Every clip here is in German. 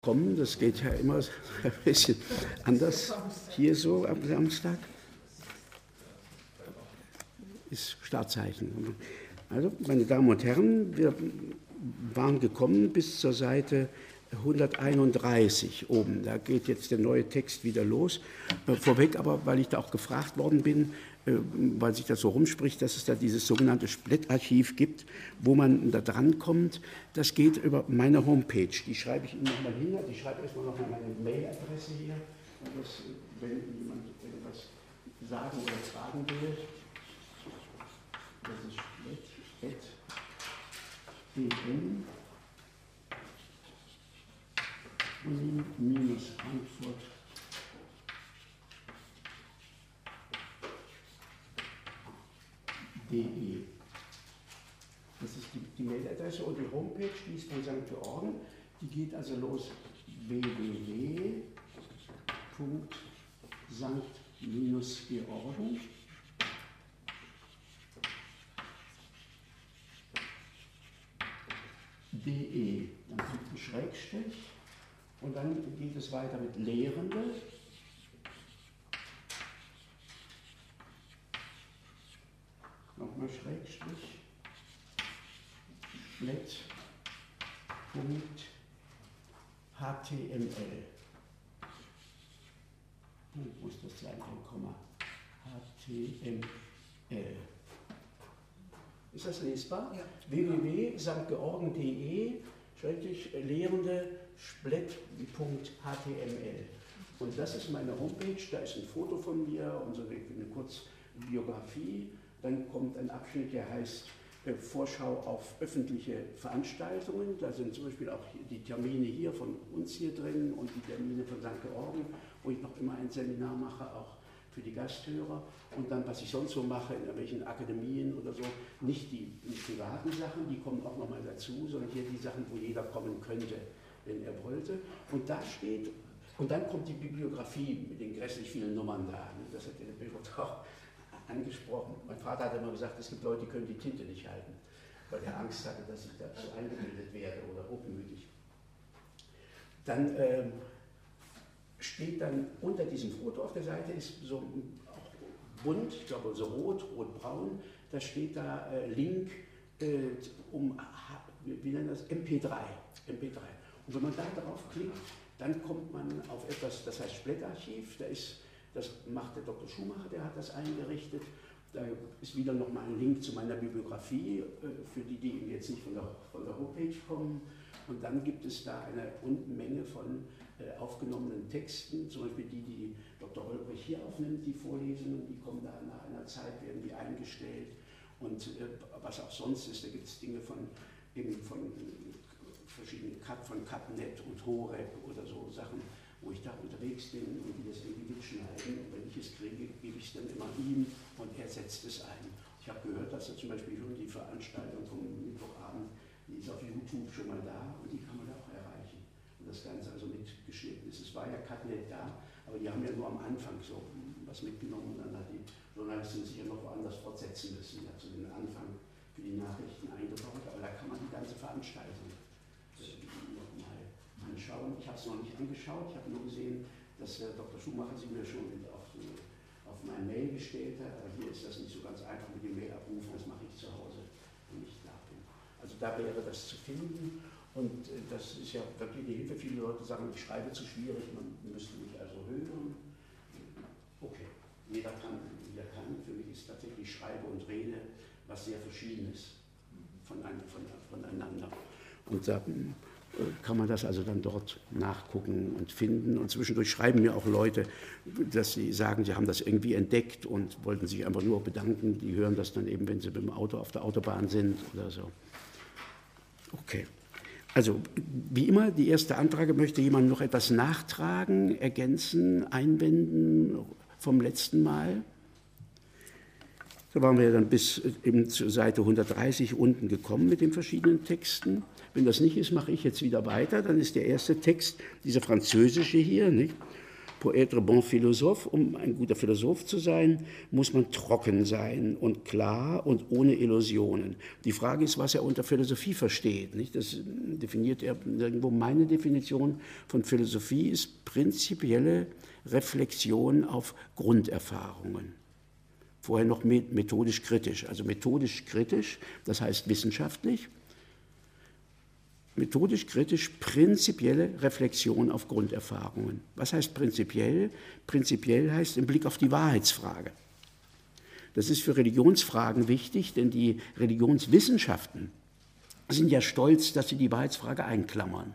kommen. Das geht ja immer ein bisschen anders hier so am Samstag. Ist Startzeichen. Also, meine Damen und Herren, wir waren gekommen bis zur Seite 131 oben. Da geht jetzt der neue Text wieder los. Vorweg aber, weil ich da auch gefragt worden bin, weil sich das so rumspricht, dass es da dieses sogenannte Splitt-Archiv gibt, wo man da dran kommt. Das geht über meine Homepage. Die schreibe ich Ihnen nochmal hin. Ich schreibe erstmal nochmal meine Mailadresse hier. Und das, wenn jemand etwas sagen oder fragen will, das ist split@dn-frankfurt. Das ist die Mailadresse und die Homepage, die ist von St. Georgen. Die geht also los www.st-georgen.de. Dann kommt ein Schrägstrich und dann geht es weiter mit Lehrende. Nochmal Schrägstrich. Split.html. Wo ist das zweite Komma? HTML. Ist das lesbar? Ja. www.stgeorgen.de/lehrende-split.html. Und das ist meine Homepage, da ist ein Foto von mir und so eine Kurzbiografie. Dann kommt ein Abschnitt, der heißt Vorschau auf öffentliche Veranstaltungen. Da sind zum Beispiel auch die Termine hier von uns hier drin und die Termine von St. Georgen, wo ich noch immer ein Seminar mache, auch für die Gasthörer. Und dann, was ich sonst so mache, in irgendwelchen Akademien oder so, nicht die privaten Sachen, die kommen auch nochmal dazu, sondern hier die Sachen, wo jeder kommen könnte, wenn er wollte. Und da steht, und dann kommt die Bibliografie mit den grässlich vielen Nummern da. Das hat der Pilot auch angesprochen. Mein Vater hat immer gesagt, es gibt Leute, die können die Tinte nicht halten, weil er Angst hatte, dass ich dazu eingebildet werde oder hochmütig. Dann steht dann unter diesem Foto auf der Seite, ist so auch bunt, ich glaube so rot-braun, da steht da Link wie nennen das? MP3. Und wenn man da drauf klickt, dann kommt man auf etwas, das heißt Split-Archiv, das macht der Dr. Schumacher, der hat das eingerichtet. Da ist wieder nochmal ein Link zu meiner Bibliografie, für die jetzt nicht von der Homepage kommen. Und dann gibt es da eine Unmenge von aufgenommenen Texten, zum Beispiel die Dr. Holbrich hier aufnimmt, die Vorlesungen, die kommen da nach einer Zeit, werden die eingestellt. Und was auch sonst ist, da gibt es Dinge von verschiedenen von Capnet und Horeb oder so Sachen, wo ich da unterwegs bin und die das irgendwie mitschneiden. Und wenn ich es kriege, gebe ich es dann immer ihm und er setzt es ein. Ich habe gehört, dass er zum Beispiel schon die Veranstaltung vom Mittwochabend, die ist auf YouTube schon mal da und die kann man da auch erreichen. Und das Ganze also mitgeschnitten ist. Es war ja Capnet da, aber die haben ja nur am Anfang so was mitgenommen und dann hat die Journalistin sich ja noch woanders fortsetzen müssen. Die hat so den Anfang für die Nachrichten eingebaut, aber da kann man die ganze Veranstaltung nochmal anschauen. Ich habe es noch nicht angeschaut, ich habe nur gesehen, dass Dr. Schumacher sie mir schon auf mein Mail gestellt hat, aber hier ist das nicht so ganz einfach mit dem Mail abrufen, das mache ich zu Hause, wenn ich da bin. Also da wäre das zu finden und das ist ja wirklich die Hilfe. Viele Leute sagen, ich schreibe zu schwierig, man müsste mich also hören. Okay, jeder kann. Für mich ist tatsächlich Schreibe und Rede was sehr Verschiedenes voneinander. Und da kann man das also dann dort nachgucken und finden. Und zwischendurch schreiben mir auch Leute, dass sie sagen, sie haben das irgendwie entdeckt und wollten sich einfach nur bedanken. Die hören das dann eben, wenn sie mit dem Auto auf der Autobahn sind oder so. Okay. Also wie immer, die erste Anfrage, möchte jemand noch etwas nachtragen, ergänzen, einwenden vom letzten Mal? Da waren wir dann bis eben zur Seite 130 unten gekommen mit den verschiedenen Texten. Wenn das nicht ist, mache ich jetzt wieder weiter. Dann ist der erste Text, dieser französische hier, nicht? Pour être bon philosophe, um ein guter Philosoph zu sein, muss man trocken sein und klar und ohne Illusionen. Die Frage ist, was er unter Philosophie versteht. Nicht? Das definiert er irgendwo. Meine Definition von Philosophie ist prinzipielle Reflexion auf Grunderfahrungen. Vorher noch methodisch kritisch. Also methodisch kritisch, das heißt wissenschaftlich. Methodisch kritisch, prinzipielle Reflexion auf Grunderfahrungen. Was heißt prinzipiell? Prinzipiell heißt im Blick auf die Wahrheitsfrage. Das ist für Religionsfragen wichtig, denn die Religionswissenschaften sind ja stolz, dass sie die Wahrheitsfrage einklammern.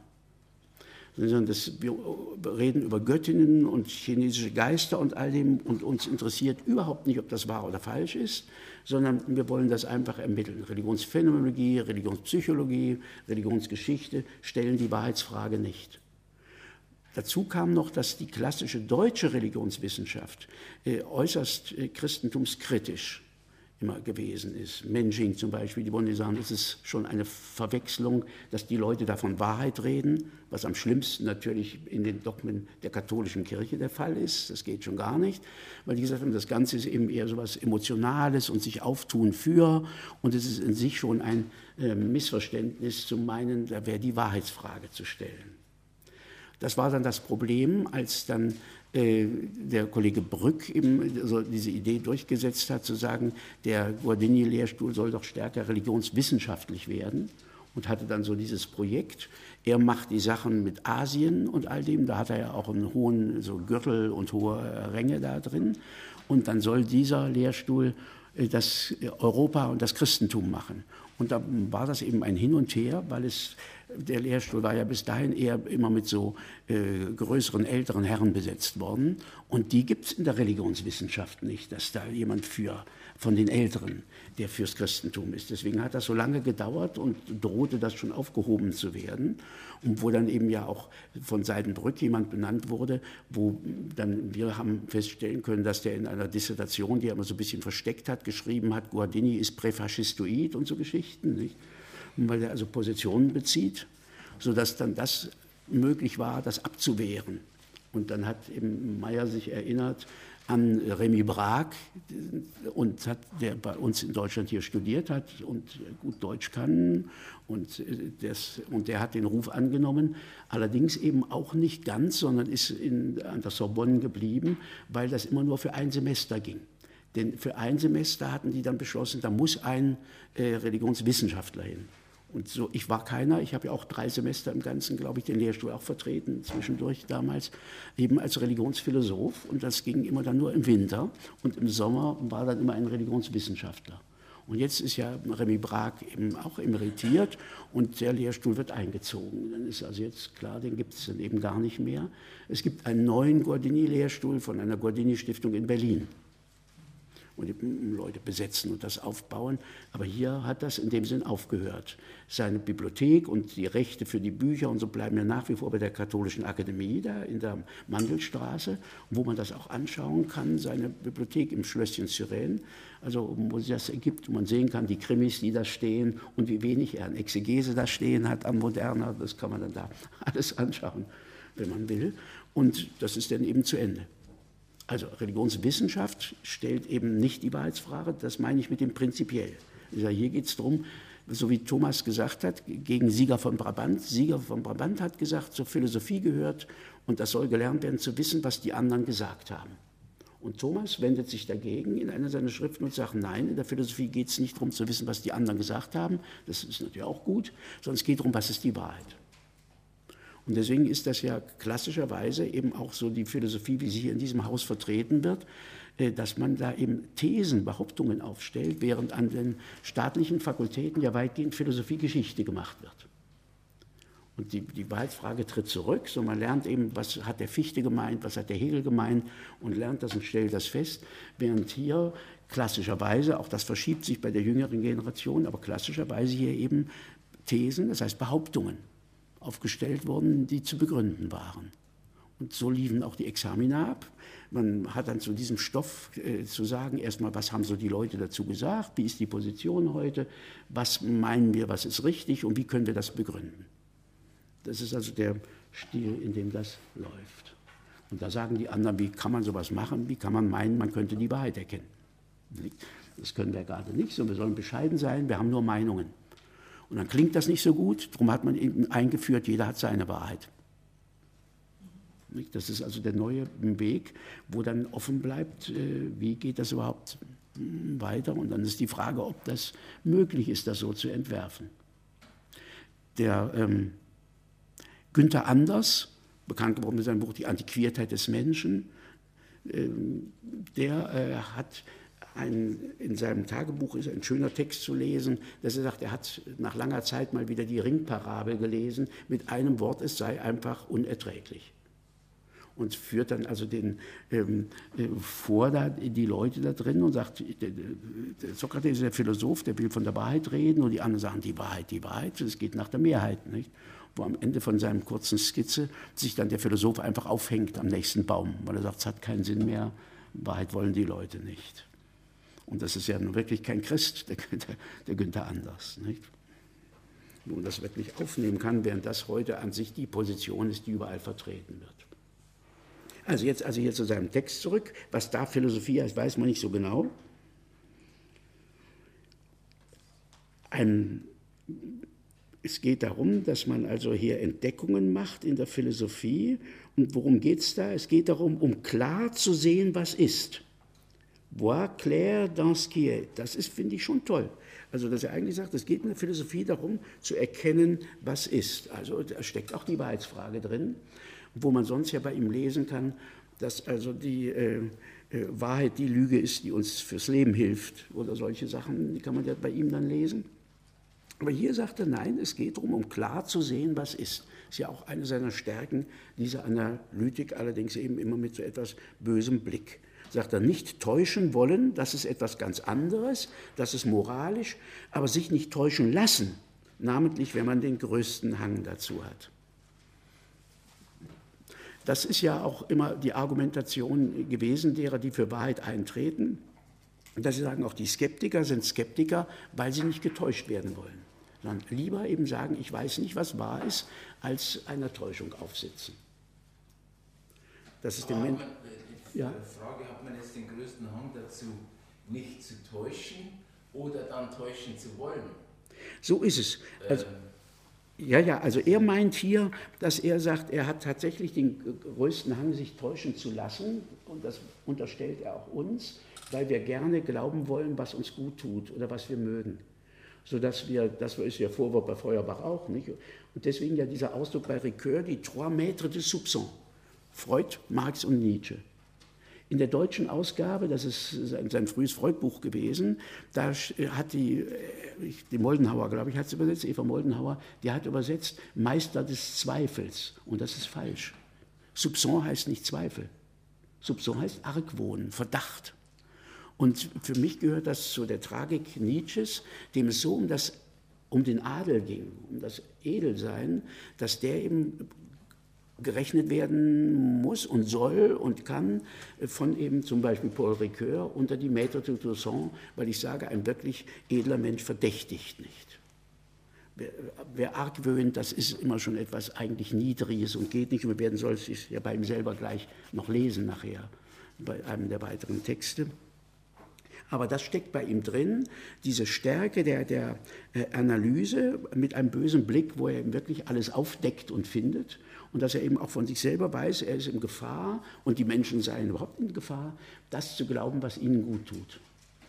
Wir reden über Göttinnen und chinesische Geister und all dem und uns interessiert überhaupt nicht, ob das wahr oder falsch ist, sondern wir wollen das einfach ermitteln. Religionsphänomenologie, Religionspsychologie, Religionsgeschichte stellen die Wahrheitsfrage nicht. Dazu kam noch, dass die klassische deutsche Religionswissenschaft äußerst christentumskritisch immer gewesen ist. Menjing zum Beispiel, die wollen sagen, es ist schon eine Verwechslung, dass die Leute da von Wahrheit reden, was am schlimmsten natürlich in den Dogmen der katholischen Kirche der Fall ist. Das geht schon gar nicht, weil die gesagt haben, das Ganze ist eben eher so etwas Emotionales und sich auftun für, und es ist in sich schon ein Missverständnis zu meinen, da wäre die Wahrheitsfrage zu stellen. Das war dann das Problem, als dann der Kollege Brück eben so diese Idee durchgesetzt hat, zu sagen, der Guardini-Lehrstuhl soll doch stärker religionswissenschaftlich werden, und hatte dann so dieses Projekt. Er macht die Sachen mit Asien und all dem, da hat er ja auch einen hohen so Gürtel und hohe Ränge da drin, und dann soll dieser Lehrstuhl das Europa und das Christentum machen. Und da war das eben ein Hin und Her, weil der Lehrstuhl war ja bis dahin eher immer mit so größeren, älteren Herren besetzt worden. Und die gibt es in der Religionswissenschaft nicht, dass da jemand von den Älteren, der fürs Christentum ist. Deswegen hat das so lange gedauert und drohte das schon aufgehoben zu werden. Und wo dann eben ja auch von Seidenbrück jemand benannt wurde, wo dann wir haben feststellen können, dass der in einer Dissertation, die er immer so ein bisschen versteckt hat, geschrieben hat, Guardini ist präfaschistoid und so Geschichten, nicht? Weil er also Positionen bezieht, sodass dann das möglich war, das abzuwehren. Und dann hat eben Meyer sich erinnert an Rémy Braque, der bei uns in Deutschland hier studiert hat und gut Deutsch kann, und der hat den Ruf angenommen, allerdings eben auch nicht ganz, sondern ist an der Sorbonne geblieben, weil das immer nur für ein Semester ging. Denn für ein Semester hatten die dann beschlossen, da muss ein Religionswissenschaftler hin. Und so, ich war keiner, ich habe ja auch 3 Semester im Ganzen, glaube ich, den Lehrstuhl auch vertreten, zwischendurch damals, eben als Religionsphilosoph. Und das ging immer dann nur im Winter. Und im Sommer war dann immer ein Religionswissenschaftler. Und jetzt ist ja Rémy Braque eben auch emeritiert und der Lehrstuhl wird eingezogen. Dann ist also jetzt klar, den gibt es dann eben gar nicht mehr. Es gibt einen neuen Guardini-Lehrstuhl von einer Guardini-Stiftung in Berlin. Und die Leute besetzen und das aufbauen. Aber hier hat das in dem Sinn aufgehört. Seine Bibliothek und die Rechte für die Bücher und so bleiben ja nach wie vor bei der Katholischen Akademie da in der Mandelstraße, wo man das auch anschauen kann, seine Bibliothek im Schlösschen Suresnes, also wo sich das ergibt, wo man sehen kann, die Krimis, die da stehen und wie wenig er an Exegese da stehen hat, an Moderna, das kann man dann da alles anschauen, wenn man will. Und das ist dann eben zu Ende. Also Religionswissenschaft stellt eben nicht die Wahrheitsfrage, das meine ich mit dem prinzipiell. Hier geht es darum, so wie Thomas gesagt hat, gegen Sieger von Brabant. Sieger von Brabant hat gesagt, zur Philosophie gehört, und das soll gelernt werden, zu wissen, was die anderen gesagt haben. Und Thomas wendet sich dagegen in einer seiner Schriften und sagt, nein, in der Philosophie geht es nicht darum zu wissen, was die anderen gesagt haben, das ist natürlich auch gut, sondern es geht darum, was ist die Wahrheit. Und deswegen ist das ja klassischerweise eben auch so die Philosophie, wie sie hier in diesem Haus vertreten wird, dass man da eben Thesen, Behauptungen aufstellt, während an den staatlichen Fakultäten ja weitgehend Philosophie-Geschichte gemacht wird. Und die Wahrheitsfrage tritt zurück, so man lernt eben, was hat der Fichte gemeint, was hat der Hegel gemeint, und lernt das und stellt das fest, während hier klassischerweise, auch das verschiebt sich bei der jüngeren Generation, aber klassischerweise hier eben Thesen, das heißt Behauptungen, aufgestellt wurden, die zu begründen waren. Und so liefen auch die Examina ab. Man hat dann zu diesem Stoff zu sagen, erstmal, was haben so die Leute dazu gesagt, wie ist die Position heute, was meinen wir, was ist richtig und wie können wir das begründen. Das ist also der Stil, in dem das läuft. Und da sagen die anderen, wie kann man sowas machen, wie kann man meinen, man könnte die Wahrheit erkennen. Das können wir gerade nicht, sondern wir sollen bescheiden sein, wir haben nur Meinungen. Und dann klingt das nicht so gut, darum hat man eben eingeführt, jeder hat seine Wahrheit. Das ist also der neue Weg, wo dann offen bleibt, wie geht das überhaupt weiter. Und dann ist die Frage, ob das möglich ist, das so zu entwerfen. Der Günther Anders, bekannt geworden mit seinem Buch Die Antiquiertheit des Menschen, der hat in seinem Tagebuch ist ein schöner Text zu lesen, dass er sagt, er hat nach langer Zeit mal wieder die Ringparabel gelesen, mit einem Wort, es sei einfach unerträglich. Und führt dann also vor die Leute da drin und sagt, der Sokrates ist der Philosoph, der will von der Wahrheit reden, und die anderen sagen, die Wahrheit, es geht nach der Mehrheit, nicht? Wo am Ende von seinem kurzen Skizze sich dann der Philosoph einfach aufhängt am nächsten Baum, weil er sagt, es hat keinen Sinn mehr, Wahrheit wollen die Leute nicht. Und das ist ja nun wirklich kein Christ, der Günther Anders, nicht? Wo man das wirklich aufnehmen kann, während das heute an sich die Position ist, die überall vertreten wird. Also jetzt hier zu seinem Text zurück. Was da Philosophie heißt, weiß man nicht so genau. Es geht darum, dass man also hier Entdeckungen macht in der Philosophie. Und worum geht es da? Es geht darum, um klar zu sehen, was ist. Voir clair dans ce qui est. Das ist, finde ich, schon toll. Also, dass er eigentlich sagt, es geht in der Philosophie darum, zu erkennen, was ist. Also, da steckt auch die Wahrheitsfrage drin, wo man sonst ja bei ihm lesen kann, dass also die Wahrheit die Lüge ist, die uns fürs Leben hilft. Oder solche Sachen, die kann man ja bei ihm dann lesen. Aber hier sagt er, nein, es geht darum, um klar zu sehen, was ist. Das ist ja auch eine seiner Stärken, diese Analytik, allerdings eben immer mit so etwas bösem Blick. Sagt er, nicht täuschen wollen, das ist etwas ganz anderes, das ist moralisch, aber sich nicht täuschen lassen, namentlich, wenn man den größten Hang dazu hat. Das ist ja auch immer die Argumentation gewesen derer, die für Wahrheit eintreten, dass sie sagen, auch die Skeptiker sind Skeptiker, weil sie nicht getäuscht werden wollen. Sondern lieber eben sagen, ich weiß nicht, was wahr ist, als einer Täuschung aufsitzen. Das ist dem Menschen. Ja. Frage, hat man jetzt den größten Hang dazu, nicht zu täuschen oder dann täuschen zu wollen? So ist es. Also, also er meint hier, dass er sagt, er hat tatsächlich den größten Hang, sich täuschen zu lassen, und das unterstellt er auch uns, weil wir gerne glauben wollen, was uns gut tut oder was wir mögen. Sodass das ist ja Vorwurf bei Feuerbach auch, nicht? Und deswegen ja dieser Ausdruck bei Ricoeur, die Trois Maîtres du Soupçon, Freud, Marx und Nietzsche. In der deutschen Ausgabe, das ist sein frühes Freud-Buch gewesen, da hat die Moldenhauer, glaube ich, hat es übersetzt, Eva Moldenhauer, die hat übersetzt Meister des Zweifels. Und das ist falsch. Soupçon heißt nicht Zweifel. Soupçon heißt Argwohn, Verdacht. Und für mich gehört das zu der Tragik Nietzsches, dem es so um den Adel ging, um das Edelsein, dass der eben gerechnet werden muss und soll und kann von eben zum Beispiel Paul Ricoeur unter die Maîtres du Soupçon, weil ich sage, ein wirklich edler Mensch verdächtigt nicht. Wer argwöhnt, das ist immer schon etwas eigentlich Niedriges und geht nicht. Und wir werden solches ja bei ihm selber gleich noch lesen nachher, bei einem der weiteren Texte. Aber das steckt bei ihm drin, diese Stärke der Analyse mit einem bösen Blick, wo er eben wirklich alles aufdeckt und findet. Und dass er eben auch von sich selber weiß, er ist in Gefahr und die Menschen seien überhaupt in Gefahr, das zu glauben, was ihnen gut tut.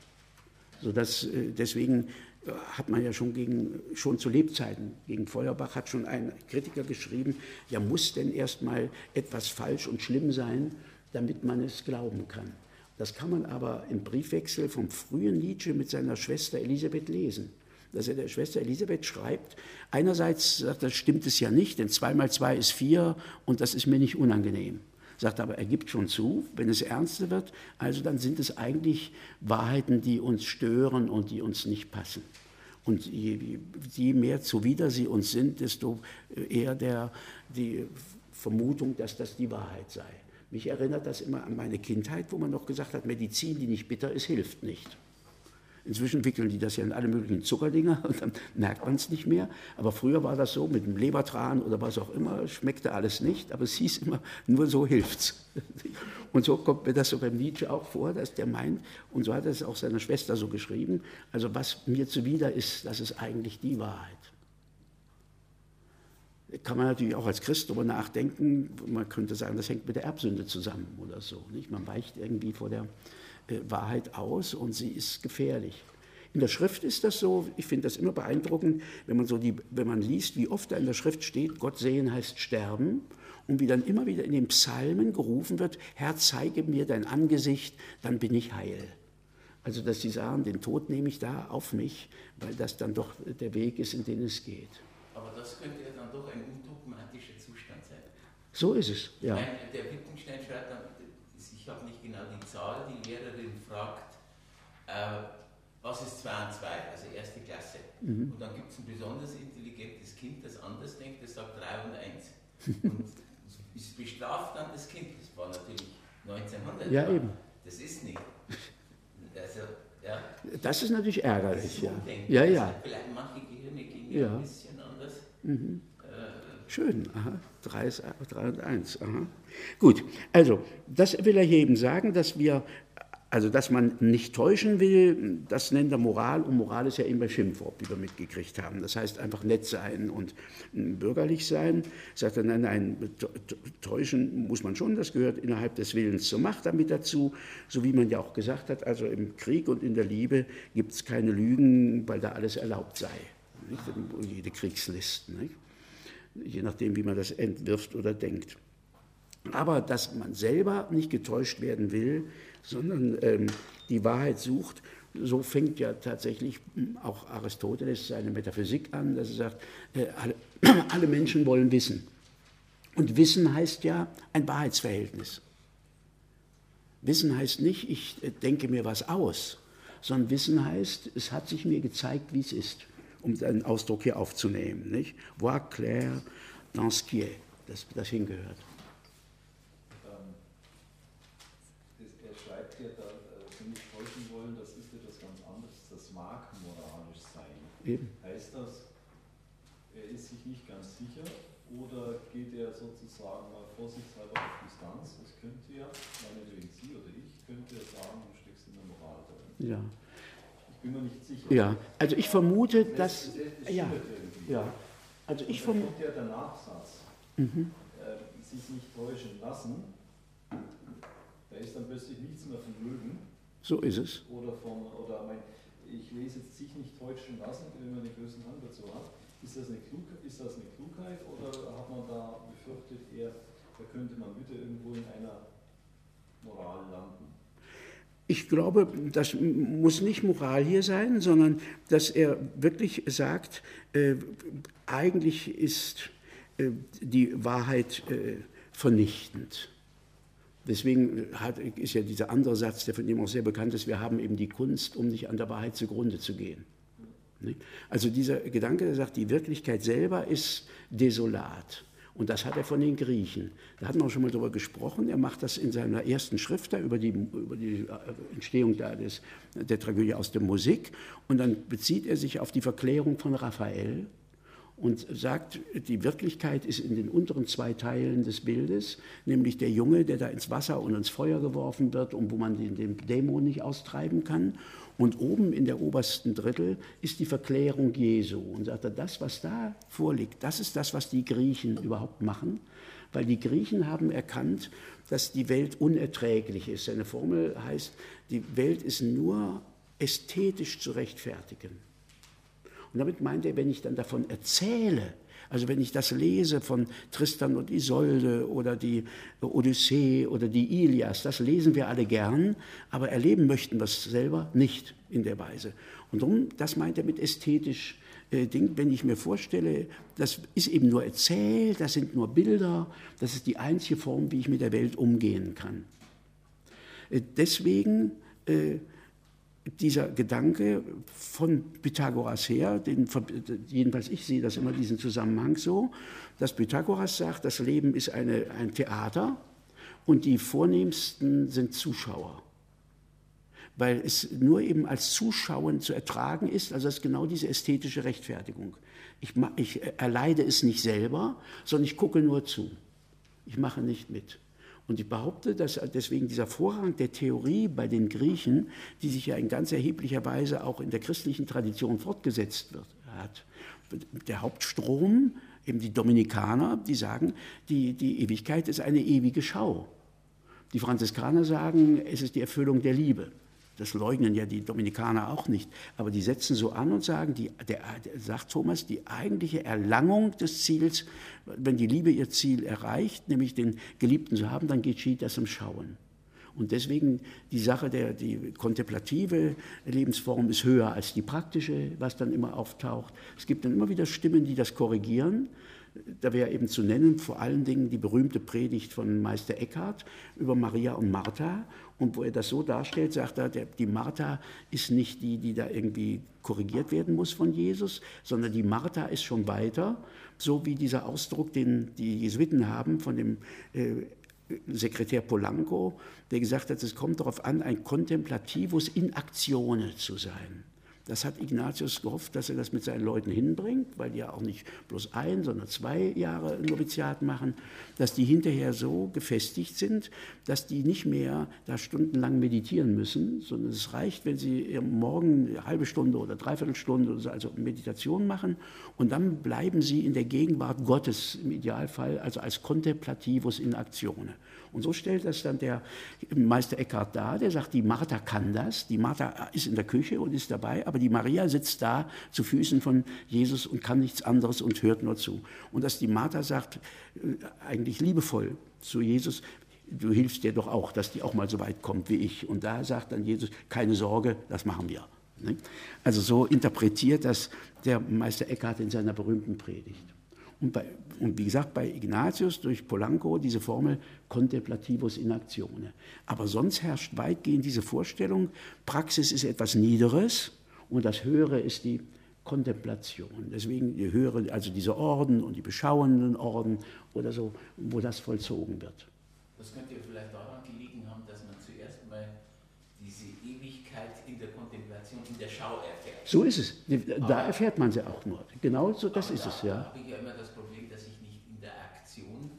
Deswegen hat man ja schon zu Lebzeiten gegen Feuerbach hat schon ein Kritiker geschrieben, ja, muss denn erstmal etwas falsch und schlimm sein, damit man es glauben kann. Das kann man aber im Briefwechsel vom frühen Nietzsche mit seiner Schwester Elisabeth lesen. Dass er der Schwester Elisabeth schreibt, einerseits sagt er, stimmt es ja nicht, denn 2 mal 2 ist 4 und das ist mir nicht unangenehm. Sagt aber, er gibt schon zu, wenn es ernster wird, also dann sind es eigentlich Wahrheiten, die uns stören und die uns nicht passen. Und je mehr zuwider sie uns sind, desto eher die Vermutung, dass das die Wahrheit sei. Mich erinnert das immer an meine Kindheit, wo man noch gesagt hat, Medizin, die nicht bitter ist, hilft nicht. Inzwischen wickeln die das ja in alle möglichen Zuckerdinger und dann merkt man es nicht mehr. Aber früher war das so, mit dem Lebertran oder was auch immer, schmeckte alles nicht, aber es hieß immer, nur so hilft's. Und so kommt mir das so beim Nietzsche auch vor, dass der meint, und so hat er es auch seiner Schwester so geschrieben, also was mir zuwider ist, das ist eigentlich die Wahrheit. Kann man natürlich auch als Christ darüber nachdenken, man könnte sagen, das hängt mit der Erbsünde zusammen oder so. Nicht? Man weicht irgendwie vor der Wahrheit aus und sie ist gefährlich. In der Schrift ist das so, ich finde das immer beeindruckend, wenn man liest, wie oft da in der Schrift steht, Gott sehen heißt sterben, und wie dann immer wieder in den Psalmen gerufen wird, Herr, zeige mir dein Angesicht, dann bin ich heil. Also dass sie sagen, den Tod nehme ich da auf mich, weil das dann doch der Weg ist, in den es geht. Aber das könnte ja dann doch ein undogmatischer Zustand sein. So ist es, ja. Der Wittgenstein schreibt dann, ich habe nicht genau die Zahl, die Lehrerin fragt, was ist 2 und 2, also erste Klasse. Und dann gibt es ein besonders intelligentes Kind, das anders denkt, das sagt 3 und 1. Und es bestraft dann das Kind, das war natürlich 1900. Ja, eben. Das ist nicht. Also, ja. Das ist natürlich ärgerlich. Das ist Umdenken. Ja, ja. Also vielleicht manche Gehirne gehen ja ein bisschen anders. Schön, aha. 3 und 1. Aha. Gut, also das will er hier eben sagen, dass man nicht täuschen will, das nennt er Moral, und Moral ist ja eben bei Schimpfwort, wie wir mitgekriegt haben. Das heißt einfach nett sein und bürgerlich sein. Sagt er, nein, täuschen muss man schon, das gehört innerhalb des Willens zur Macht damit dazu, so wie man ja auch gesagt hat, also im Krieg und in der Liebe gibt es keine Lügen, weil da alles erlaubt sei. Nicht? Jede Kriegslisten, nicht? Je nachdem, wie man das entwirft oder denkt. Aber dass man selber nicht getäuscht werden will, sondern die Wahrheit sucht, so fängt ja tatsächlich auch Aristoteles seine Metaphysik an, dass er sagt, alle Menschen wollen wissen. Und Wissen heißt ja ein Wahrheitsverhältnis. Wissen heißt nicht, ich denke mir was aus, sondern Wissen heißt, es hat sich mir gezeigt, wie es ist, um einen Ausdruck hier aufzunehmen. Nicht? Voir clair dans ce qui est, das hingehört. Er schreibt ja, da Sie nicht täuschen wollen, das ist etwas ganz anderes, das mag moralisch sein. Eben. Heißt das, er ist sich nicht ganz sicher oder geht er sozusagen mal vorsichtshalber auf Distanz? Das könnte ja, meinetwegen Sie oder ich, könnte ja sagen, du steckst in der Moral drin. Ja. Ich bin mir nicht sicher. Ja, also ich vermute, dass... Ja, also ich vermute... kommt ja der Nachsatz, sich nicht täuschen lassen, da ist dann plötzlich nichts mehr von Lügen. So ist es. Ich lese jetzt sich nicht täuschen lassen, wenn man den größten Hang dazu hat. Ist das eine Klugheit oder hat man da befürchtet, da könnte man wieder irgendwo in einer Moral landen? Ich glaube, das muss nicht Moral hier sein, sondern dass er wirklich sagt, eigentlich ist die Wahrheit vernichtend. Deswegen ist ja dieser andere Satz, der von ihm auch sehr bekannt ist, wir haben eben die Kunst, um nicht an der Wahrheit zugrunde zu gehen. Also dieser Gedanke, der sagt, die Wirklichkeit selber ist desolat. Und das hat er von den Griechen. Da hatten wir auch schon mal drüber gesprochen. Er macht das in seiner ersten Schrift da über die Entstehung der Tragödie aus der Musik. Und dann bezieht er sich auf die Verklärung von Raphael und sagt, die Wirklichkeit ist in den unteren 2 Teilen des Bildes, nämlich der Junge, der da ins Wasser und ins Feuer geworfen wird und wo man den Dämon nicht austreiben kann. Und oben in der obersten Drittel ist die Verklärung Jesu. Und sagt er, das, was da vorliegt, das ist das, was die Griechen überhaupt machen, weil die Griechen haben erkannt, dass die Welt unerträglich ist. Seine Formel heißt, die Welt ist nur ästhetisch zu rechtfertigen. Und damit meint er, wenn ich dann davon erzähle, also wenn ich das lese von Tristan und Isolde oder die Odyssee oder die Ilias, das lesen wir alle gern, aber erleben möchten wir es selber nicht in der Weise. Und darum, das meint er mit ästhetisch Ding, wenn ich mir vorstelle, das ist eben nur erzählt, das sind nur Bilder, das ist die einzige Form, wie ich mit der Welt umgehen kann. Deswegen dieser Gedanke von Pythagoras her, jedenfalls ich sehe das immer, diesen Zusammenhang so, dass Pythagoras sagt, das Leben ist ein Theater und die Vornehmsten sind Zuschauer. weil es nur eben als Zuschauen zu ertragen ist, also das ist genau diese ästhetische Rechtfertigung. Ich erleide es nicht selber, sondern ich gucke nur zu. Ich mache nicht mit. Und ich behaupte, dass deswegen dieser Vorrang der Theorie bei den Griechen, die sich ja in ganz erheblicher Weise auch in der christlichen Tradition fortgesetzt hat, der Hauptstrom, eben die Dominikaner, die sagen, die Ewigkeit ist eine ewige Schau. Die Franziskaner sagen, es ist die Erfüllung der Liebe. Das leugnen ja die Dominikaner auch nicht. Aber die setzen so an und sagen, sagt Thomas, die eigentliche Erlangung des Ziels, wenn die Liebe ihr Ziel erreicht, nämlich den Geliebten zu haben, dann geschieht das im Schauen. Und deswegen die Sache, die kontemplative Lebensform ist höher als die praktische, was dann immer auftaucht. Es gibt dann immer wieder Stimmen, die das korrigieren. Da wäre eben zu nennen, vor allen Dingen die berühmte Predigt von Meister Eckhart über Maria und Martha. Und wo er das so darstellt, sagt er, die Martha ist nicht die da irgendwie korrigiert werden muss von Jesus, sondern die Martha ist schon weiter, so wie dieser Ausdruck, den die Jesuiten haben von dem Sekretär Polanco, der gesagt hat, es kommt darauf an, ein Contemplativus in actione zu sein. Das hat Ignatius gehofft, dass er das mit seinen Leuten hinbringt, weil die ja auch nicht bloß 1, sondern 2 Jahre Noviziat machen, dass die hinterher so gefestigt sind, dass die nicht mehr da stundenlang meditieren müssen, sondern es reicht, wenn sie morgen eine halbe Stunde oder Dreiviertelstunde oder so, also Meditation machen, und dann bleiben sie in der Gegenwart Gottes im Idealfall, also als Contemplativus in actione. Und so stellt das dann der Meister Eckhart dar, der sagt, die Martha kann das, die Martha ist in der Küche und ist dabei, aber die Maria sitzt da zu Füßen von Jesus und kann nichts anderes und hört nur zu. Und dass die Martha sagt, eigentlich liebevoll zu Jesus, du hilfst dir doch auch, dass die auch mal so weit kommt wie ich. Und da sagt dann Jesus, keine Sorge, das machen wir. Also so interpretiert das der Meister Eckhart in seiner berühmten Predigt. Und wie gesagt, bei Ignatius durch Polanco diese Formel Contemplativus in actione. Aber sonst herrscht weitgehend diese Vorstellung, Praxis ist etwas Niederes und das Höhere ist die Kontemplation. Deswegen die Höhere, also diese Orden und die beschauenden Orden oder so, wo das vollzogen wird. Das könnte ja vielleicht daran gelegen haben, dass man zuerst mal diese Ewigkeit in der Kontemplation, in der Schau erfährt. So ist es. Da erfährt man sie auch nur. Genau so, das ist es, ja. Da habe ich ja immer das Problem, dass ich nicht in der Aktion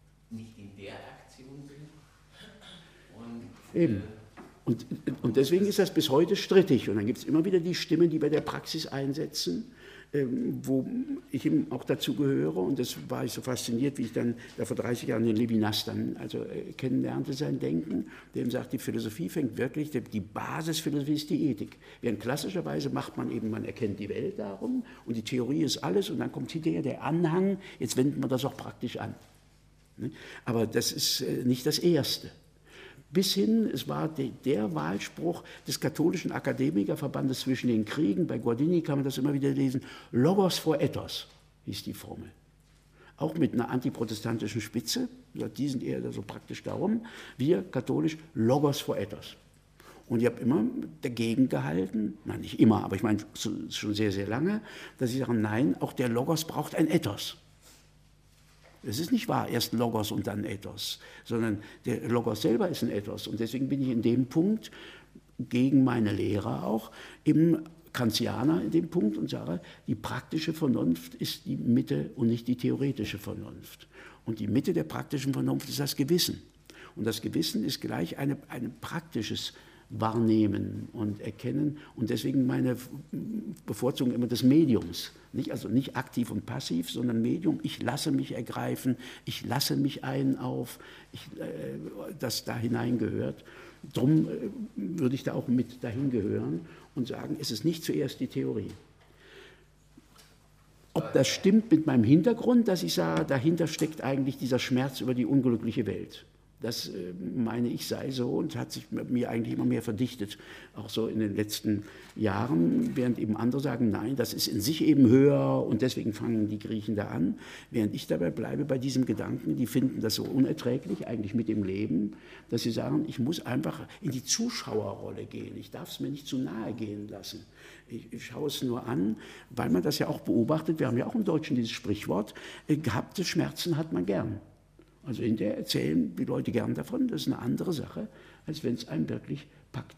bin. Und, eben. Und deswegen ist das bis heute strittig. Und dann gibt es immer wieder die Stimmen, die bei der Praxis einsetzen, wo ich eben auch dazu gehöre. Und das war ich so fasziniert, wie ich dann da vor 30 Jahren den Levinas dann kennenlernte, sein Denken, der ihm sagt, die Philosophie fängt wirklich, die Basisphilosophie ist die Ethik. Während klassischerweise macht man eben, man erkennt die Welt darum und die Theorie ist alles und dann kommt hinterher der Anhang, jetzt wenden wir das auch praktisch an. Aber das ist nicht das Erste. Bis hin, es war der Wahlspruch des katholischen Akademikerverbandes zwischen den Kriegen, bei Guardini kann man das immer wieder lesen, Logos vor Ethos hieß die Formel. Auch mit einer antiprotestantischen Spitze, die sind eher so praktisch darum, wir katholisch Logos vor Ethos. Und ich habe immer dagegen gehalten, nein, nicht immer, aber ich meine schon sehr, sehr lange, dass ich sage, nein, auch der Logos braucht ein Ethos. Es ist nicht wahr, erst Logos und dann Ethos, sondern der Logos selber ist ein Ethos. Und deswegen bin ich in dem Punkt gegen meine Lehrer auch im Kantianer in dem Punkt und sage, die praktische Vernunft ist die Mitte und nicht die theoretische Vernunft. Und die Mitte der praktischen Vernunft ist das Gewissen. Und das Gewissen ist gleich ein praktisches Wahrnehmen und Erkennen. Und deswegen meine Bevorzugung immer des Mediums. Also nicht aktiv und passiv, sondern Medium. Ich lasse mich ergreifen, ich lasse mich ein auf, das da hineingehört. Darum würde ich da auch mit dahin gehören und sagen, es ist nicht zuerst die Theorie. Ob das stimmt mit meinem Hintergrund, dass ich sage, dahinter steckt eigentlich dieser Schmerz über die unglückliche Welt. Das meine ich sei so und hat sich mir eigentlich immer mehr verdichtet, auch so in den letzten Jahren, während eben andere sagen, nein, das ist in sich eben höher und deswegen fangen die Griechen da an, während ich dabei bleibe bei diesem Gedanken, die finden das so unerträglich eigentlich mit dem Leben, dass sie sagen, ich muss einfach in die Zuschauerrolle gehen, ich darf es mir nicht zu nahe gehen lassen. Ich schaue es nur an, weil man das ja auch beobachtet, wir haben ja auch im Deutschen dieses Sprichwort, gehabte Schmerzen hat man gern. Also hinterher erzählen die Leute gern davon, das ist eine andere Sache, als wenn es einen wirklich packt.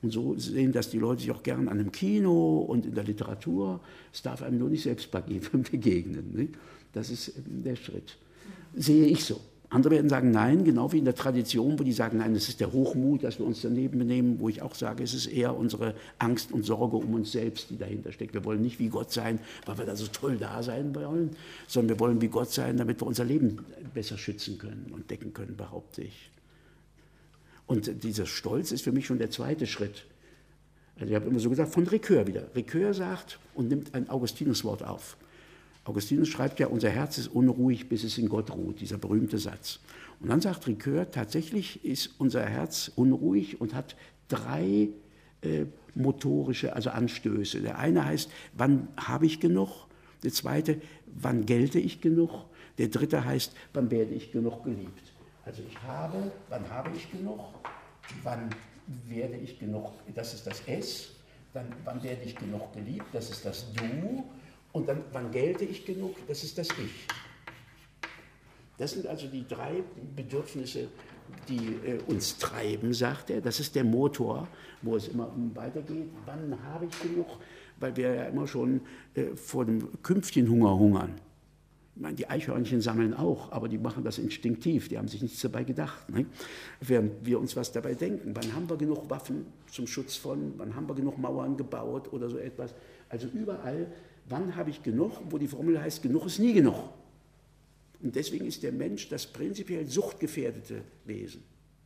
Und so sehen das die Leute sich auch gern an einem Kino und in der Literatur. Es darf einem nur nicht selbst begegnen. Nicht? Das ist der Schritt. Sehe ich so. Andere werden sagen, nein, genau wie in der Tradition, wo die sagen, nein, es ist der Hochmut, dass wir uns daneben benehmen, wo ich auch sage, es ist eher unsere Angst und Sorge um uns selbst, die dahinter steckt. Wir wollen nicht wie Gott sein, weil wir da so toll da sein wollen, sondern wir wollen wie Gott sein, damit wir unser Leben besser schützen können und decken können, behaupte ich. Und dieser Stolz ist für mich schon der zweite Schritt. Also ich habe immer so gesagt, von Ricoeur wieder. Ricoeur sagt und nimmt ein Augustinuswort auf. Augustinus schreibt ja, unser Herz ist unruhig, bis es in Gott ruht, dieser berühmte Satz. Und dann sagt Ricoeur, tatsächlich ist unser Herz unruhig und hat 3 motorische, also Anstöße. Der eine heißt, wann habe ich genug? Der zweite, wann gelte ich genug? Der dritte heißt, wann werde ich genug geliebt? Also ich habe, wann habe ich genug? Wann werde ich genug? Das ist das S. Dann, wann werde ich genug geliebt? Das ist das Du. Und dann, wann gelte ich genug? Das ist das Ich. Das sind also die 3 Bedürfnisse, die uns treiben, sagt er. Das ist der Motor, wo es immer weitergeht. Wann habe ich genug? Weil wir ja immer schon vor dem Künftchenhunger hungern. Ich meine, die Eichhörnchen sammeln auch, aber die machen das instinktiv. Die haben sich nichts dabei gedacht. Ne? Während wir uns was dabei denken. Wann haben wir genug Waffen zum Schutz von? Wann haben wir genug Mauern gebaut oder so etwas? Also überall. Wann habe ich genug, wo die Formel heißt, genug ist nie genug. Und deswegen ist der Mensch das prinzipiell suchtgefährdete Wesen.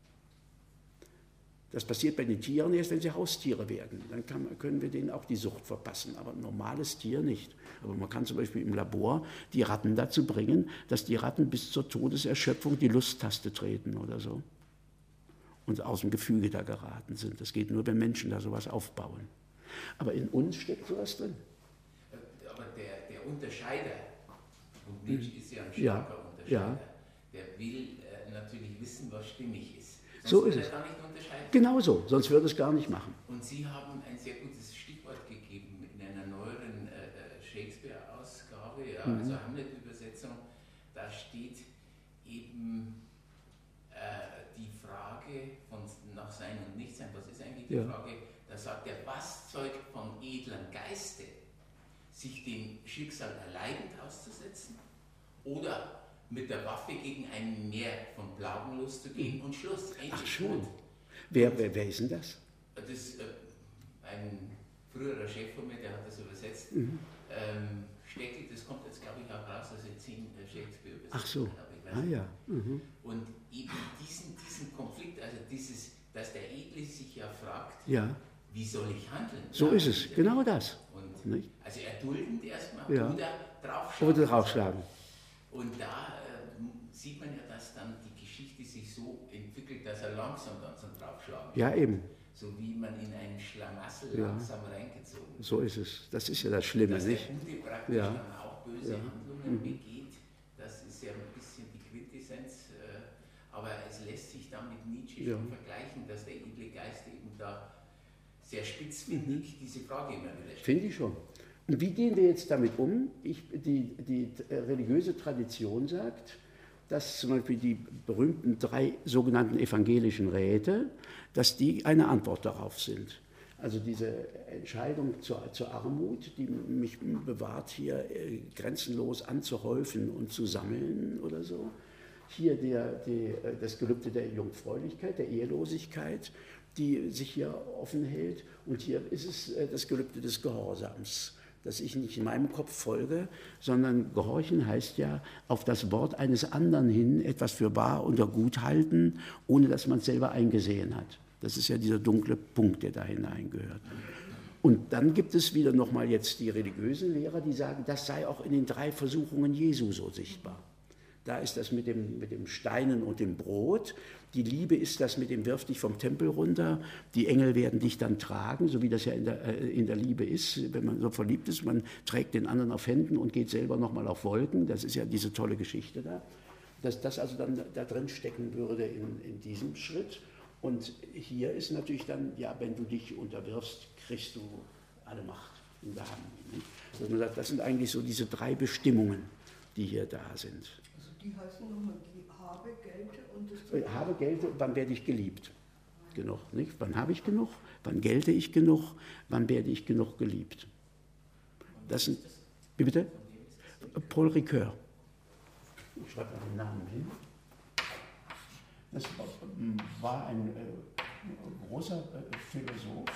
Das passiert bei den Tieren erst, wenn sie Haustiere werden. Dann können wir denen auch die Sucht verpassen, aber ein normales Tier nicht. Aber man kann zum Beispiel im Labor die Ratten dazu bringen, dass die Ratten bis zur Todeserschöpfung die Lusttaste treten oder so. Und aus dem Gefüge da geraten sind. Das geht nur, wenn Menschen da sowas aufbauen. Aber in uns steckt sowas drin. Aber der Unterscheider, und Nietzsche ist ja ein starker Unterscheider, der will natürlich wissen, was stimmig ist. Sonst so ist es. Gar nicht unterscheiden. Genau so, sonst würde es gar nicht machen. Und Sie haben ein sehr gutes Stichwort gegeben in einer neueren Shakespeare-Ausgabe, also Hamlet-Übersetzung. Da steht eben die Frage von nach Sein und Nichtsein. Was ist eigentlich die Frage? Da sagt er, was zeugt vom edlen Geiste? Sich dem Schicksal erleidend auszusetzen oder mit der Waffe gegen ein Meer von Plagen loszugehen und Schluss. Ach schön. Wer ist denn das? Das ist ein früherer Chef von mir, der hat das übersetzt. Steckel, das kommt jetzt glaube ich auch raus, also 10 Shakespeare übersetzt. Ach so. Und eben diesen Konflikt, also dieses, dass der Edle sich ja fragt, wie soll ich handeln? So ist es, genau das. Und, also erduldend erstmal oder draufschlagen. Und da sieht man ja, dass dann die Geschichte sich so entwickelt, dass er langsam dann zum Draufschlagen Ja, eben. So wie man in einen Schlamassel langsam reingezogen wird. So ist es. Das ist ja das Schlimme, dass nicht? Dass der Gute praktisch dann auch böse Handlungen begeht, das ist ja ein bisschen die Quintessenz. Aber es lässt sich dann mit Nietzsche schon vergleichen, dass der edle Geist eben da sehr spitzfindig diese Frage immer wieder stellt. Finde ich schon. Und wie gehen wir jetzt damit um? Die religiöse Tradition sagt, dass zum Beispiel die berühmten 3 sogenannten evangelischen Räte, dass die eine Antwort darauf sind. Also diese Entscheidung zur Armut, die mich bewahrt, hier grenzenlos anzuhäufen und zu sammeln oder so. Hier das Gelübde der Jungfräulichkeit, der Ehelosigkeit, die sich hier offen hält. Und hier ist es das Gelübde des Gehorsams, dass ich nicht in meinem Kopf folge, sondern Gehorchen heißt ja auf das Wort eines anderen hin etwas für wahr oder gut halten, ohne dass man es selber eingesehen hat. Das ist ja dieser dunkle Punkt, der da hineingehört. Und dann gibt es wieder nochmal jetzt die religiösen Lehrer, die sagen, das sei auch in den 3 Versuchungen Jesu so sichtbar. Da ist das mit dem Steinen und dem Brot. Die Liebe ist das mit dem Wirf dich vom Tempel runter. Die Engel werden dich dann tragen, so wie das ja in der Liebe ist. Wenn man so verliebt ist, man trägt den anderen auf Händen und geht selber nochmal auf Wolken. Das ist ja diese tolle Geschichte da. Dass das also dann da drin stecken würde in diesem Schritt. Und hier ist natürlich dann, wenn du dich unterwirfst, kriegst du alle Macht in der Hand. Also man sagt, das sind eigentlich so diese 3 Bestimmungen, die hier da sind. Die heißen nochmal, die habe, gelte und das... Habe, gelte, wann werde ich geliebt? genug? Nicht? Wann habe ich genug? Wann gelte ich genug? Wann werde ich genug geliebt? Das sind, wie bitte? Paul Ricoeur. Ich schreibe mal den Namen hin. Das war ein großer Philosoph,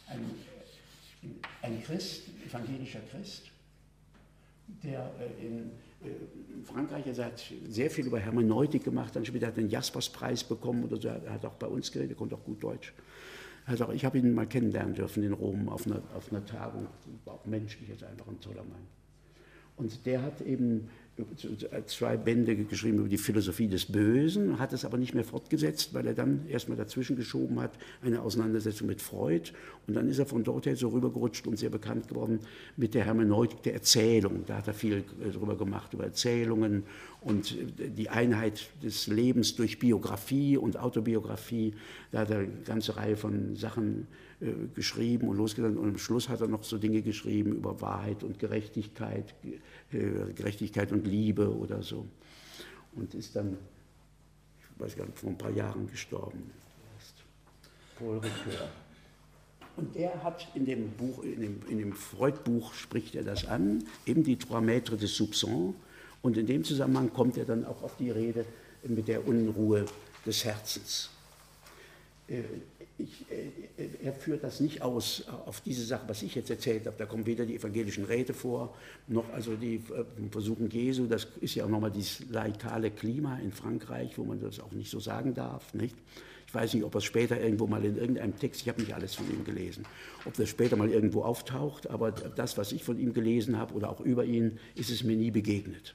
ein Christ, evangelischer Christ, der in Frankreich, er hat sehr viel über Hermeneutik gemacht, dann später hat er den Jaspers-Preis bekommen oder so, er hat auch bei uns geredet, er konnte auch gut Deutsch. Also ich habe ihn mal kennenlernen dürfen in Rom auf einer Tagung, war auch menschlich, jetzt einfach ein toller Mann. Und der hat eben 2 Bände geschrieben über die Philosophie des Bösen, hat es aber nicht mehr fortgesetzt, weil er dann erstmal dazwischen geschoben hat, eine Auseinandersetzung mit Freud. Und dann ist er von dort her so rübergerutscht und sehr bekannt geworden mit der Hermeneutik der Erzählung. Da hat er viel drüber gemacht, über Erzählungen und die Einheit des Lebens durch Biografie und Autobiografie. Da hat er eine ganze Reihe von Sachen geschrieben und losgegangen. Und am Schluss hat er noch so Dinge geschrieben über Wahrheit und Gerechtigkeit und Liebe oder so. Und ist dann, ich weiß gar nicht, vor ein paar Jahren gestorben. Paul Ricoeur. Und er hat in dem Buch, in dem Freud-Buch spricht er das an, eben die Trois Maîtres des Soupçons. Und in dem Zusammenhang kommt er dann auch auf die Rede mit der Unruhe des Herzens. Er führt das nicht aus auf diese Sache, was ich jetzt erzählt habe. Da kommen weder die evangelischen Räte vor, noch also die Versuchen Jesu. Das ist ja auch nochmal dieses laikale Klima in Frankreich, wo man das auch nicht so sagen darf. Nicht? Ich weiß nicht, ob es später irgendwo mal in irgendeinem Text, ich habe nicht alles von ihm gelesen, ob das später mal irgendwo auftaucht, aber das, was ich von ihm gelesen habe oder auch über ihn, ist es mir nie begegnet.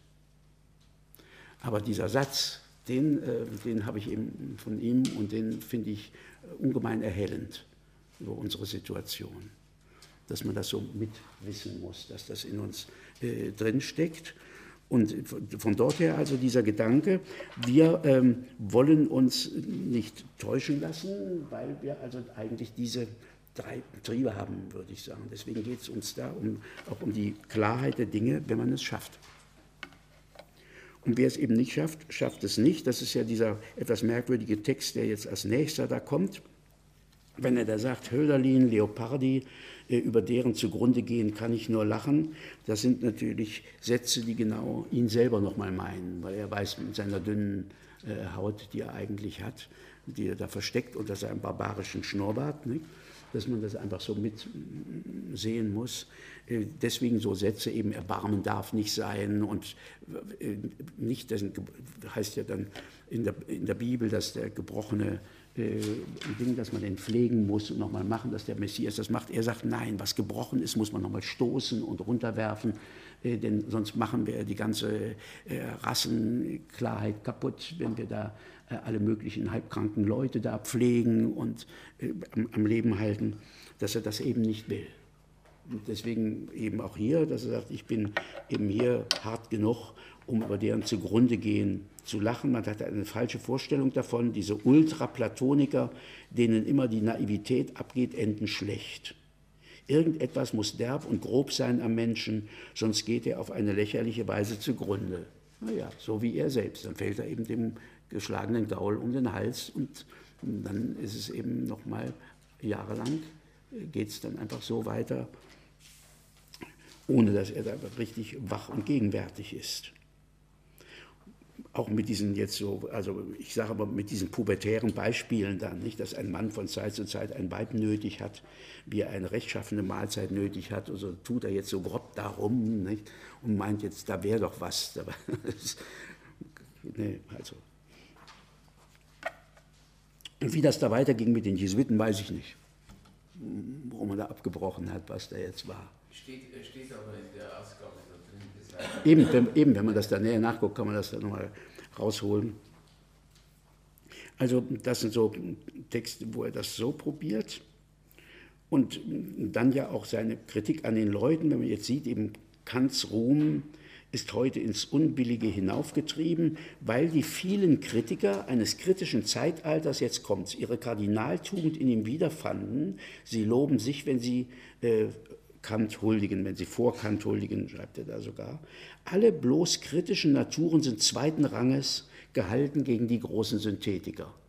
Aber dieser Satz, den habe ich eben von ihm und den finde ich ungemein erhellend über unsere Situation. Dass man das so mitwissen muss, dass das in uns drinsteckt. Und von dort her also dieser Gedanke, wir wollen uns nicht täuschen lassen, weil wir also eigentlich diese 3 Triebe haben, würde ich sagen. Deswegen geht es uns da auch um die Klarheit der Dinge, wenn man es schafft. Und wer es eben nicht schafft, schafft es nicht. Das ist ja dieser etwas merkwürdige Text, der jetzt als nächster da kommt. Wenn er da sagt, Hölderlin, Leopardi, über deren zugrunde gehen kann ich nur lachen. Das sind natürlich Sätze, die genau ihn selber nochmal meinen, weil er weiß mit seiner dünnen Haut, die er eigentlich hat, die er da versteckt unter seinem barbarischen Schnurrbart, nicht? Dass man das einfach so mitsehen muss. Deswegen so Sätze eben, Erbarmen darf nicht sein und nicht, das heißt ja dann in der Bibel, dass der gebrochene Ding, dass man den pflegen muss und nochmal machen, dass der Messias das macht. Er sagt, nein, was gebrochen ist, muss man nochmal stoßen und runterwerfen, denn sonst machen wir die ganze Rassenklarheit kaputt, wenn wir da alle möglichen halbkranken Leute da pflegen und am Leben halten, dass er das eben nicht will. Und deswegen eben auch hier, dass er sagt, ich bin eben hier hart genug, um über deren zugrunde gehen zu lachen. Man hat eine falsche Vorstellung davon, diese Ultraplatoniker, denen immer die Naivität abgeht, enden schlecht. Irgendetwas muss derb und grob sein am Menschen, sonst geht er auf eine lächerliche Weise zugrunde. Naja, so wie er selbst. Dann fällt er eben dem geschlagenen Gaul um den Hals und dann ist es eben nochmal jahrelang, geht es dann einfach so weiter, ohne dass er da richtig wach und gegenwärtig ist. Auch mit diesen jetzt so, also ich sage aber mit diesen pubertären Beispielen dann, nicht, dass ein Mann von Zeit zu Zeit ein Weib nötig hat, wie er eine rechtschaffene Mahlzeit nötig hat, also tut er jetzt so grob darum, nicht, und meint jetzt, da wäre doch was. Nee, also. Und wie das da weiterging mit den Jesuiten, weiß ich nicht. Warum man da abgebrochen hat, was da jetzt war. Steht aber in der Ausgabe da drin. Eben, wenn man das da näher nachguckt, kann man das dann nochmal rausholen. Also das sind so Texte, wo er das so probiert. Und dann ja auch seine Kritik an den Leuten, wenn man jetzt sieht, eben Kants Ruhm ist heute ins Unbillige hinaufgetrieben, weil die vielen Kritiker eines kritischen Zeitalters, jetzt kommt's, ihre Kardinaltugend in ihm wiederfanden. Sie loben sich, wenn sie Kant huldigen, wenn sie vor Kant huldigen, schreibt er da sogar. Alle bloß kritischen Naturen sind zweiten Ranges, gehalten gegen die großen Synthetiker.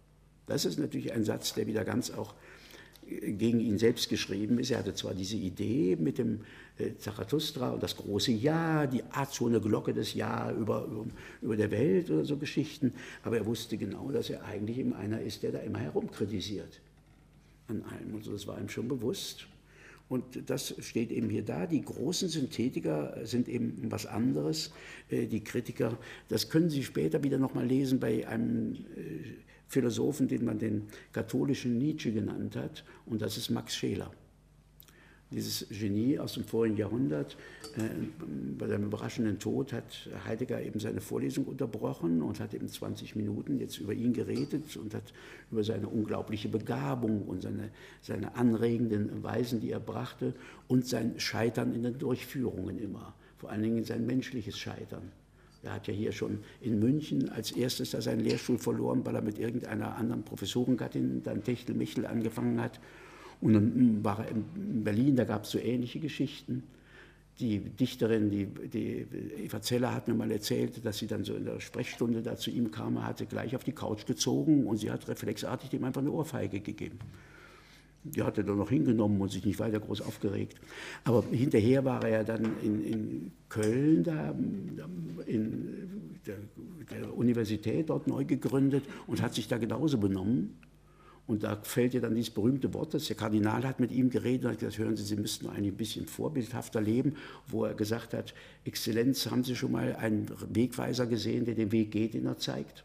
Das ist natürlich ein Satz, der wieder ganz auch gegen ihn selbst geschrieben ist. Er hatte zwar diese Idee mit dem Zarathustra und das große Ja, die Art so eine Glocke des Ja über der Welt oder so Geschichten, aber er wusste genau, dass er eigentlich eben einer ist, der da immer herumkritisiert an allem. Und so, das war ihm schon bewusst. Und das steht eben hier da. Die großen Synthetiker sind eben was anderes. Die Kritiker, das können Sie später wieder nochmal lesen bei einem Philosophen, den man den katholischen Nietzsche genannt hat, und das ist Max Scheler. Dieses Genie aus dem vorigen Jahrhundert, bei seinem überraschenden Tod hat Heidegger eben seine Vorlesung unterbrochen und hat eben 20 Minuten jetzt über ihn geredet und hat über seine unglaubliche Begabung und seine anregenden Weisen, die er brachte, und sein Scheitern in den Durchführungen immer, vor allen Dingen sein menschliches Scheitern. Er hat ja hier schon in München als erstes da seinen Lehrstuhl verloren, weil er mit irgendeiner anderen Professorengattin, dann Techtelmechtel, angefangen hat. Und dann war er in Berlin, da gab es so ähnliche Geschichten. Die Dichterin, die Eva Zeller, hat mir mal erzählt, dass sie dann so in der Sprechstunde da zu ihm kam, er hatte gleich auf die Couch gezogen und sie hat reflexartig dem einfach eine Ohrfeige gegeben. Die hat er dann noch hingenommen und sich nicht weiter groß aufgeregt. Aber hinterher war er ja dann in Köln, da in der Universität dort neu gegründet und hat sich da genauso benommen. Und da fällt ja dann dieses berühmte Wort, dass der Kardinal hat mit ihm geredet und hat gesagt, hören Sie, Sie müssten eigentlich ein bisschen vorbildhafter leben, wo er gesagt hat, Exzellenz, haben Sie schon mal einen Wegweiser gesehen, der den Weg geht, den er zeigt?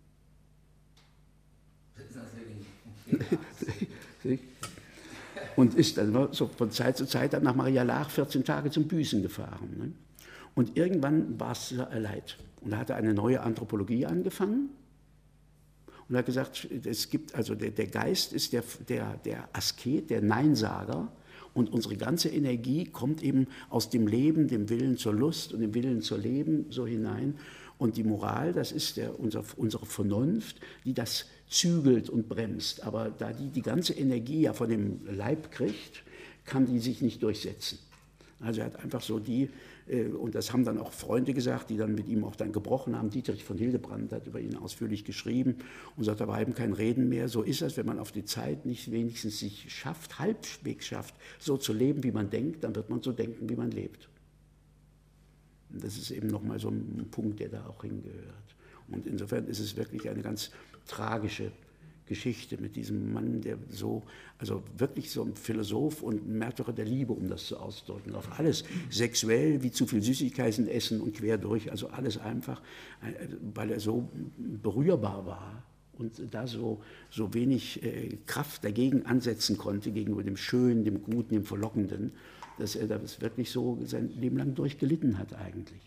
Und ist dann so von Zeit zu Zeit dann nach Maria Laach 14 Tage zum Büßen gefahren. Ne? Und irgendwann war es leid. Und da hat er eine neue Anthropologie angefangen. Und er hat gesagt, es gibt, also der Geist ist der Asket, der Neinsager, und unsere ganze Energie kommt eben aus dem Leben, dem Willen zur Lust und dem Willen zur Leben so hinein. Und die Moral, das ist unsere Vernunft, die das zügelt und bremst. Aber da die ganze Energie ja von dem Leib kriegt, kann die sich nicht durchsetzen. Also er hat einfach so und das haben dann auch Freunde gesagt, die dann mit ihm auch dann gebrochen haben. Dietrich von Hildebrand hat über ihn ausführlich geschrieben und sagt, da war eben kein Reden mehr. So ist es, wenn man auf die Zeit nicht wenigstens sich schafft, halbwegs schafft, so zu leben, wie man denkt, dann wird man so denken, wie man lebt. Und das ist eben nochmal so ein Punkt, der da auch hingehört. Und insofern ist es wirklich eine ganz tragische Geschichte mit diesem Mann, der also wirklich so ein Philosoph und ein Märtyrer der Liebe, um das zu ausdrücken, auf alles, sexuell, wie zu viel Süßigkeiten essen und quer durch, also alles einfach, weil er so berührbar war und da so wenig Kraft dagegen ansetzen konnte, gegenüber dem Schönen, dem Guten, dem Verlockenden, dass er das wirklich so sein Leben lang durchgelitten hat eigentlich.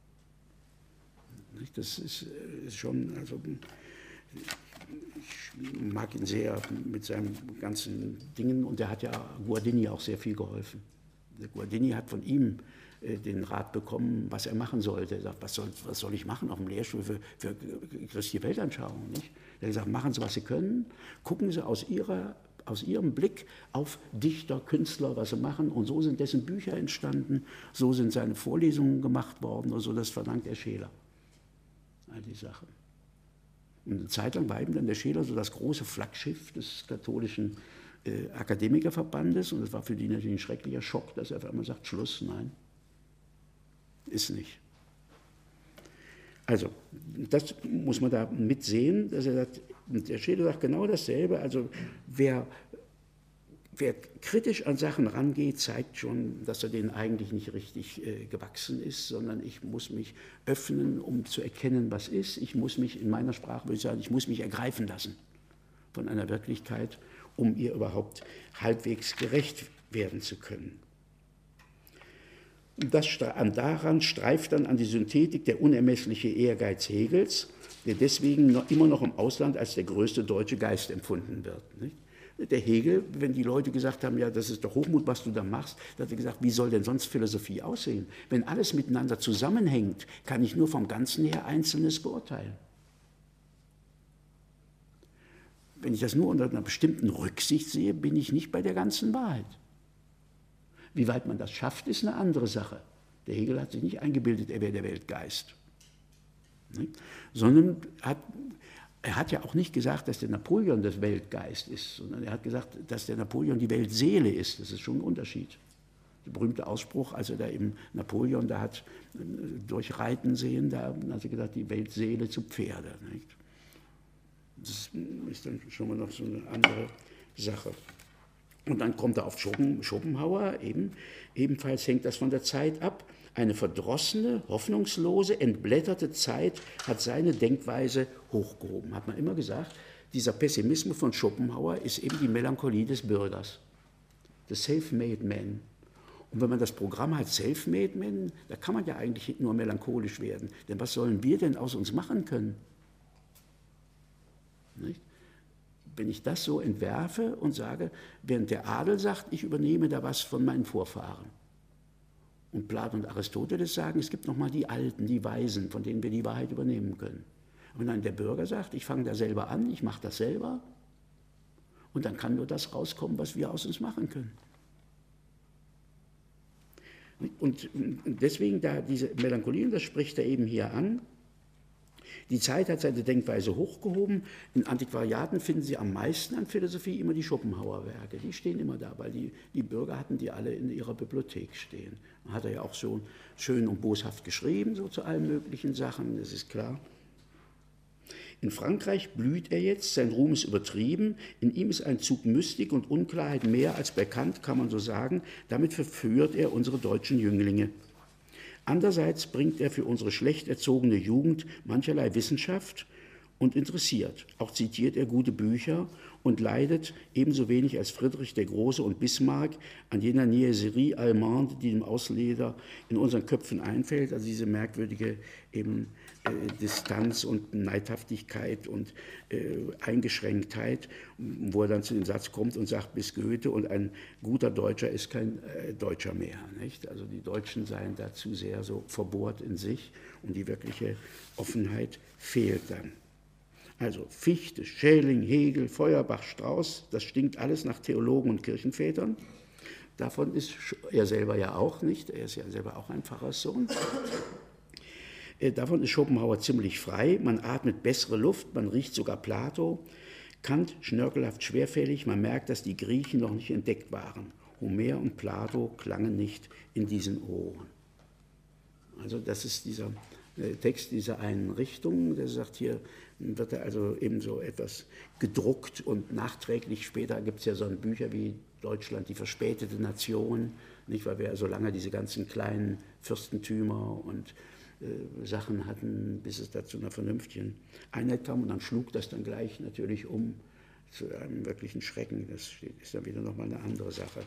Das ist schon, also ich mag ihn sehr mit seinen ganzen Dingen, und er hat ja Guardini auch sehr viel geholfen. Der Guardini hat von ihm den Rat bekommen, was er machen sollte. Er sagt, was soll ich machen auf dem Lehrstuhl für christliche Weltanschauung? Nicht? Er hat gesagt, machen Sie, was Sie können, gucken Sie aus Ihrem Blick auf Dichter, Künstler, was sie machen, und so sind dessen Bücher entstanden, so sind seine Vorlesungen gemacht worden, und so, das verdankt er Scheler. All die Sachen. Und eine Zeit lang war eben dann der Scheler so das große Flaggschiff des katholischen Akademikerverbandes, und es war für die natürlich ein schrecklicher Schock, dass er auf einmal sagt, Schluss, nein, ist nicht. Also, das muss man da mitsehen, dass er sagt, der Scheler sagt genau dasselbe, also wer kritisch an Sachen rangeht, zeigt schon, dass er denen eigentlich nicht richtig gewachsen ist, sondern ich muss mich öffnen, um zu erkennen, was ist. Ich muss mich, in meiner Sprache würde ich sagen, ich muss mich ergreifen lassen von einer Wirklichkeit, um ihr überhaupt halbwegs gerecht werden zu können. Und daran streift dann an die Synthetik der unermessliche Ehrgeiz Hegels, der deswegen immer noch im Ausland als der größte deutsche Geist empfunden wird. Nicht? Der Hegel, wenn die Leute gesagt haben, ja, das ist doch Hochmut, was du da machst, da hat er gesagt, wie soll denn sonst Philosophie aussehen? Wenn alles miteinander zusammenhängt, kann ich nur vom Ganzen her Einzelnes beurteilen. Wenn ich das nur unter einer bestimmten Rücksicht sehe, bin ich nicht bei der ganzen Wahrheit. Wie weit man das schafft, ist eine andere Sache. Der Hegel hat sich nicht eingebildet, er wäre der Weltgeist. Nicht? Sondern hat Er hat ja auch nicht gesagt, dass der Napoleon das Weltgeist ist, sondern er hat gesagt, dass der Napoleon die Weltseele ist. Das ist schon ein Unterschied. Der berühmte Ausspruch, als er da eben Napoleon da hat durchreiten sehen, da hat er gesagt, die Weltseele zu Pferde. Nicht? Das ist dann schon mal noch so eine andere Sache. Und dann kommt er auf Schopenhauer, ebenfalls hängt das von der Zeit ab. Eine verdrossene, hoffnungslose, entblätterte Zeit hat seine Denkweise hochgehoben. Hat man immer gesagt, dieser Pessimismus von Schopenhauer ist eben die Melancholie des Bürgers, des Self-Made Man. Und wenn man das Programm hat, Self-Made Man, da kann man ja eigentlich nur melancholisch werden. Denn was sollen wir denn aus uns machen können? Nicht? Wenn ich das so entwerfe und sage, während der Adel sagt, ich übernehme da was von meinen Vorfahren. Und Platon und Aristoteles sagen, es gibt nochmal die Alten, die Weisen, von denen wir die Wahrheit übernehmen können. Und dann der Bürger sagt, ich fange da selber an, ich mache das selber. Und dann kann nur das rauskommen, was wir aus uns machen können. Und deswegen da diese Melancholie, und das spricht er eben hier an, die Zeit hat seine Denkweise hochgehoben. In Antiquariaten finden Sie am meisten an Philosophie immer die Schopenhauer-Werke. Die stehen immer da, weil die Bürger hatten die alle in ihrer Bibliothek stehen. Da hat er ja auch so schön und boshaft geschrieben, so zu allen möglichen Sachen, das ist klar. In Frankreich blüht er jetzt, sein Ruhm ist übertrieben, in ihm ist ein Zug Mystik und Unklarheit mehr als bekannt, kann man so sagen. Damit verführt er unsere deutschen Jünglinge. Andererseits bringt er für unsere schlecht erzogene Jugend mancherlei Wissenschaft und interessiert. Auch zitiert er gute Bücher und leidet ebenso wenig als Friedrich der Große und Bismarck an jener Niaiserie allemande, die dem Ausleger in unseren Köpfen einfällt, also diese merkwürdige eben Distanz und Neidhaftigkeit und Eingeschränktheit, wo er dann zu dem Satz kommt und sagt, bis Goethe, und ein guter Deutscher ist kein Deutscher mehr. Nicht? Also die Deutschen seien da zu sehr so verbohrt in sich und die wirkliche Offenheit fehlt dann. Also Fichte, Schelling, Hegel, Feuerbach, Strauß, das stinkt alles nach Theologen und Kirchenvätern. Davon ist er selber ja auch nicht, er ist ja selber auch ein Pfarrerssohn. Davon ist Schopenhauer ziemlich frei, man atmet bessere Luft, man riecht sogar Plato. Kant schnörkelhaft schwerfällig, man merkt, dass die Griechen noch nicht entdeckt waren. Homer und Plato klangen nicht in diesen Ohren. Also das ist dieser Text dieser einen Richtung, der sagt, hier wird er also eben so etwas gedruckt und nachträglich, später gibt es ja so Bücher wie Deutschland, die verspätete Nation, nicht, weil wir ja so lange diese ganzen kleinen Fürstentümer und Sachen hatten, bis es da zu einer vernünftigen Einheit kam, und dann schlug das dann gleich natürlich um zu einem wirklichen Schrecken. Das ist dann wieder nochmal eine andere Sache.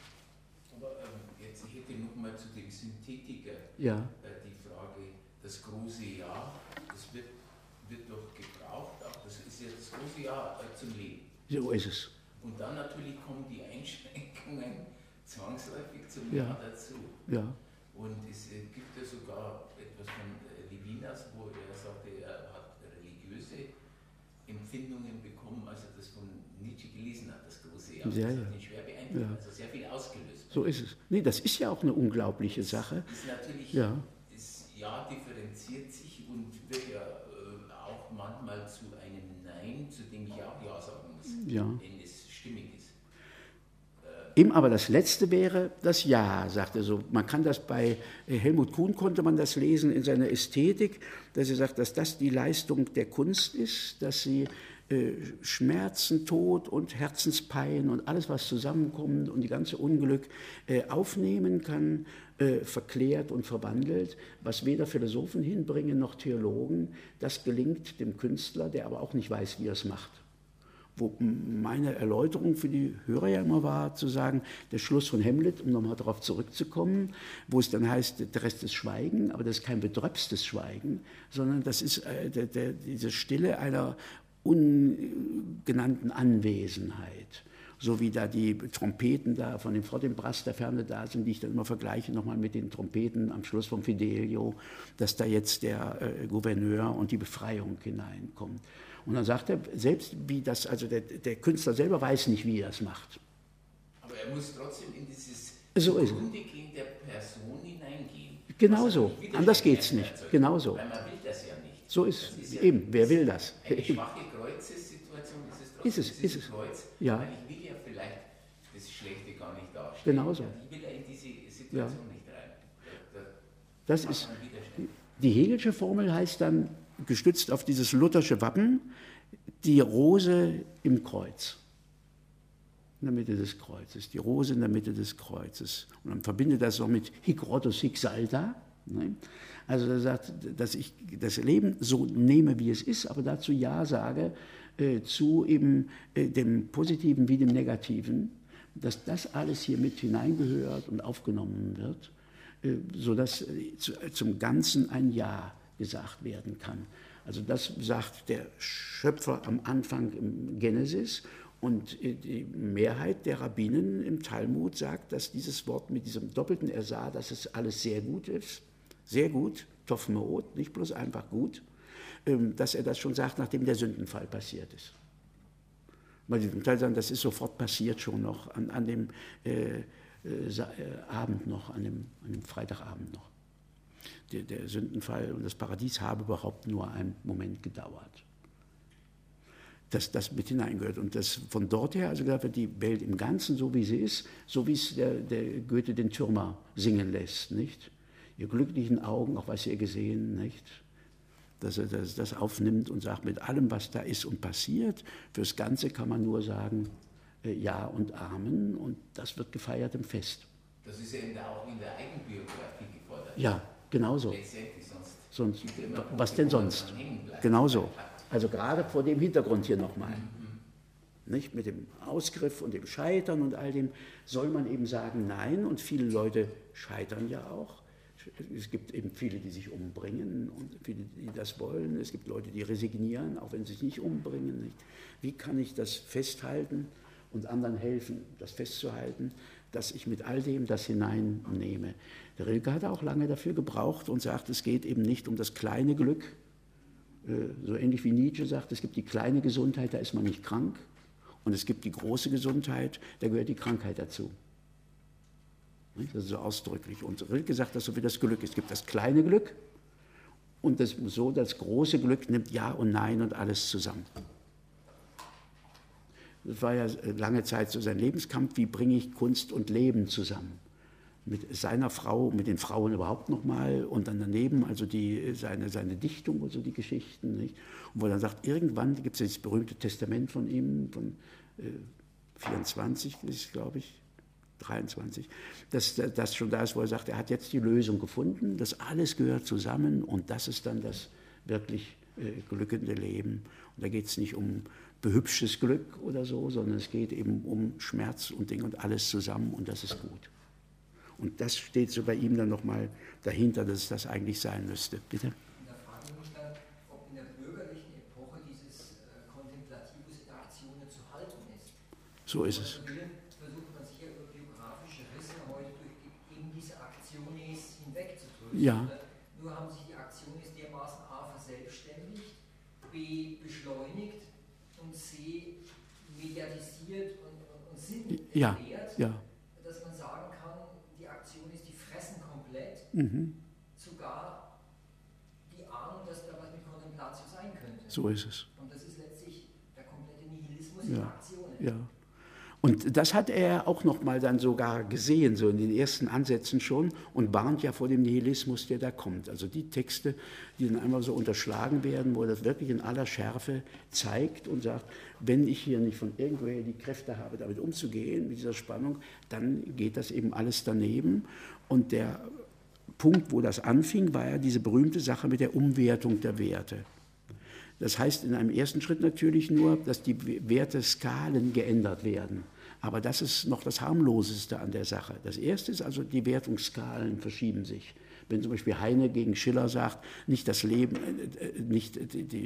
Aber jetzt, ich hätte nochmal zu dem Synthetiker die Frage, das große Ja, das wird doch gebraucht, auch das ist ja das große Ja zum Leben. So ist es. Und dann natürlich kommen die Einschränkungen zwangsläufig zum Ja dazu. Ja. Und es gibt ja sogar etwas von Levinas, wo er sagte, er hat religiöse Empfindungen bekommen, als er das von Nietzsche gelesen hat, das große Ja. Das hat ihn schwer beeindruckt, also sehr viel ausgelöst. So ist es. Nee, das ist ja auch eine unglaubliche Sache. Das ist natürlich, das Ja differenziert sich und wird ja auch manchmal zu einem Nein, zu dem ich auch Ja sagen muss, wenn es stimmig ist. Eben aber das Letzte wäre das Ja, sagt er so. Man kann das bei Helmut Kuhn, konnte man das lesen in seiner Ästhetik, dass er sagt, dass das die Leistung der Kunst ist, dass sie Schmerzen, Tod und Herzenspein und alles, was zusammenkommt und die ganze Unglück aufnehmen kann, verklärt und verwandelt, was weder Philosophen hinbringen noch Theologen. Das gelingt dem Künstler, der aber auch nicht weiß, wie er es macht. Wo meine Erläuterung für die Hörer ja immer war, zu sagen, der Schluss von Hamlet, um nochmal darauf zurückzukommen, wo es dann heißt, der Rest ist Schweigen, aber das ist kein betröpstes Schweigen, sondern das ist diese Stille einer ungenannten Anwesenheit. So wie da die Trompeten da von dem Fortinbras der Ferne da sind, die ich dann immer vergleiche nochmal mit den Trompeten am Schluss vom Fidelio, dass da jetzt der Gouverneur und die Befreiung hineinkommt. Und dann sagt er, selbst wie das, also der Künstler selber weiß nicht, wie er es macht. Aber er muss trotzdem in dieses Grundgehen der Person hineingehen. Genau so, anders geht es nicht. Genau so. Weil man will das ja nicht. So ist eben, wer will das? Eine schwache Kreuzessituation ist es trotzdem. Ist es. Kreuz, Ja. weil ich will ja vielleicht das Schlechte gar nicht darstellen. Genau so. Ich will ja in diese Situation nicht rein. Das ist, die Hegelsche Formel heißt dann, gestützt auf dieses luthersche Wappen, die Rose im Kreuz. In der Mitte des Kreuzes, die Rose in der Mitte des Kreuzes. Und man verbindet das so mit hic Rottus hic salta. Ne? Also er sagt, dass ich das Leben so nehme, wie es ist, aber dazu Ja sage zu eben dem Positiven wie dem Negativen, dass das alles hier mit hineingehört und aufgenommen wird, sodass zum Ganzen ein Ja gesagt werden kann. Also das sagt der Schöpfer am Anfang im Genesis und die Mehrheit der Rabbinen im Talmud sagt, dass dieses Wort mit diesem doppelten Er sah, dass es alles sehr gut ist, sehr gut, Tov Me'od, nicht bloß einfach gut, dass er das schon sagt, nachdem der Sündenfall passiert ist. Weil die Teil sagen, das ist sofort passiert schon noch, an dem Abend noch, an dem Freitagabend noch. Der Sündenfall und das Paradies habe überhaupt nur einen Moment gedauert. Dass das mit hineingehört. Und das von dort her, also gesagt wird, die Welt im Ganzen, so wie sie ist, so wie es der Goethe den Türmer singen lässt, nicht? Ihr glücklichen Augen, auch was ihr gesehen, nicht? Dass er das aufnimmt und sagt, mit allem, was da ist und passiert, fürs Ganze kann man nur sagen, Ja und Amen, und das wird gefeiert im Fest. Das ist ja auch in der Eigenbiografie gefordert. Ja, genauso. Letztendlich sonst was denn sonst? Genauso. Also gerade vor dem Hintergrund hier nochmal. Nicht? Mit dem Ausgriff und dem Scheitern und all dem soll man eben sagen, nein, und viele Leute scheitern ja auch. Es gibt eben viele, die sich umbringen und viele, die das wollen. Es gibt Leute, die resignieren, auch wenn sie sich nicht umbringen. Nicht? Wie kann ich das festhalten und anderen helfen, das festzuhalten, dass ich mit all dem das hineinnehme? Der Rilke hat auch lange dafür gebraucht und sagt, es geht eben nicht um das kleine Glück, so ähnlich wie Nietzsche sagt, es gibt die kleine Gesundheit, da ist man nicht krank, und es gibt die große Gesundheit, da gehört die Krankheit dazu. Das ist so ausdrücklich. Und Rilke sagt das so wie das Glück. Es gibt das kleine Glück und das große Glück nimmt Ja und Nein und alles zusammen. Das war ja lange Zeit so sein Lebenskampf, wie bringe ich Kunst und Leben zusammen. Mit seiner Frau, mit den Frauen überhaupt nochmal und dann daneben also seine Dichtung und so die Geschichten. Nicht? Und wo er dann sagt, irgendwann gibt es das berühmte Testament von ihm, von 24 ist glaube ich, 23, das schon da ist, wo er sagt, er hat jetzt die Lösung gefunden, das alles gehört zusammen und das ist dann das wirklich glückende Leben. Und da geht es nicht um behübsches Glück oder so, sondern es geht eben um Schmerz und Ding und alles zusammen und das ist gut. Und das steht so bei ihm dann nochmal dahinter, dass es das eigentlich sein müsste. Bitte? Da frage ich mich dann, ob in der bürgerlichen Epoche dieses Kontemplativus in Aktionen zu halten ist. So ist es. Versucht man sich ja über biografische Risse heute durch eben diese Aktiones hinwegzudrücken. Ja. Nur haben sich die Aktiones dermaßen A verselbstständigt, B beschleunigt und C mediatisiert und Sinn erklärt, dass man sagen kann, die Aktiones, die fressen komplett, sogar die Ahnung, dass da was mit Kontemplatio sein könnte. So ist es. Und das ist letztlich der komplette Nihilismus in Aktionen. Ja. Und das hat er auch noch mal dann sogar gesehen, so in den ersten Ansätzen schon, und warnt ja vor dem Nihilismus, der da kommt. Also die Texte, die dann einmal so unterschlagen werden, wo er das wirklich in aller Schärfe zeigt und sagt, wenn ich hier nicht von irgendwoher die Kräfte habe, damit umzugehen, mit dieser Spannung, dann geht das eben alles daneben. Und der Punkt, wo das anfing, war ja diese berühmte Sache mit der Umwertung der Werte. Das heißt in einem ersten Schritt natürlich nur, dass die Werteskalen geändert werden. Aber das ist noch das Harmloseste an der Sache. Das Erste ist also, die Wertungsskalen verschieben sich. Wenn zum Beispiel Heine gegen Schiller sagt, nicht das Leben, nicht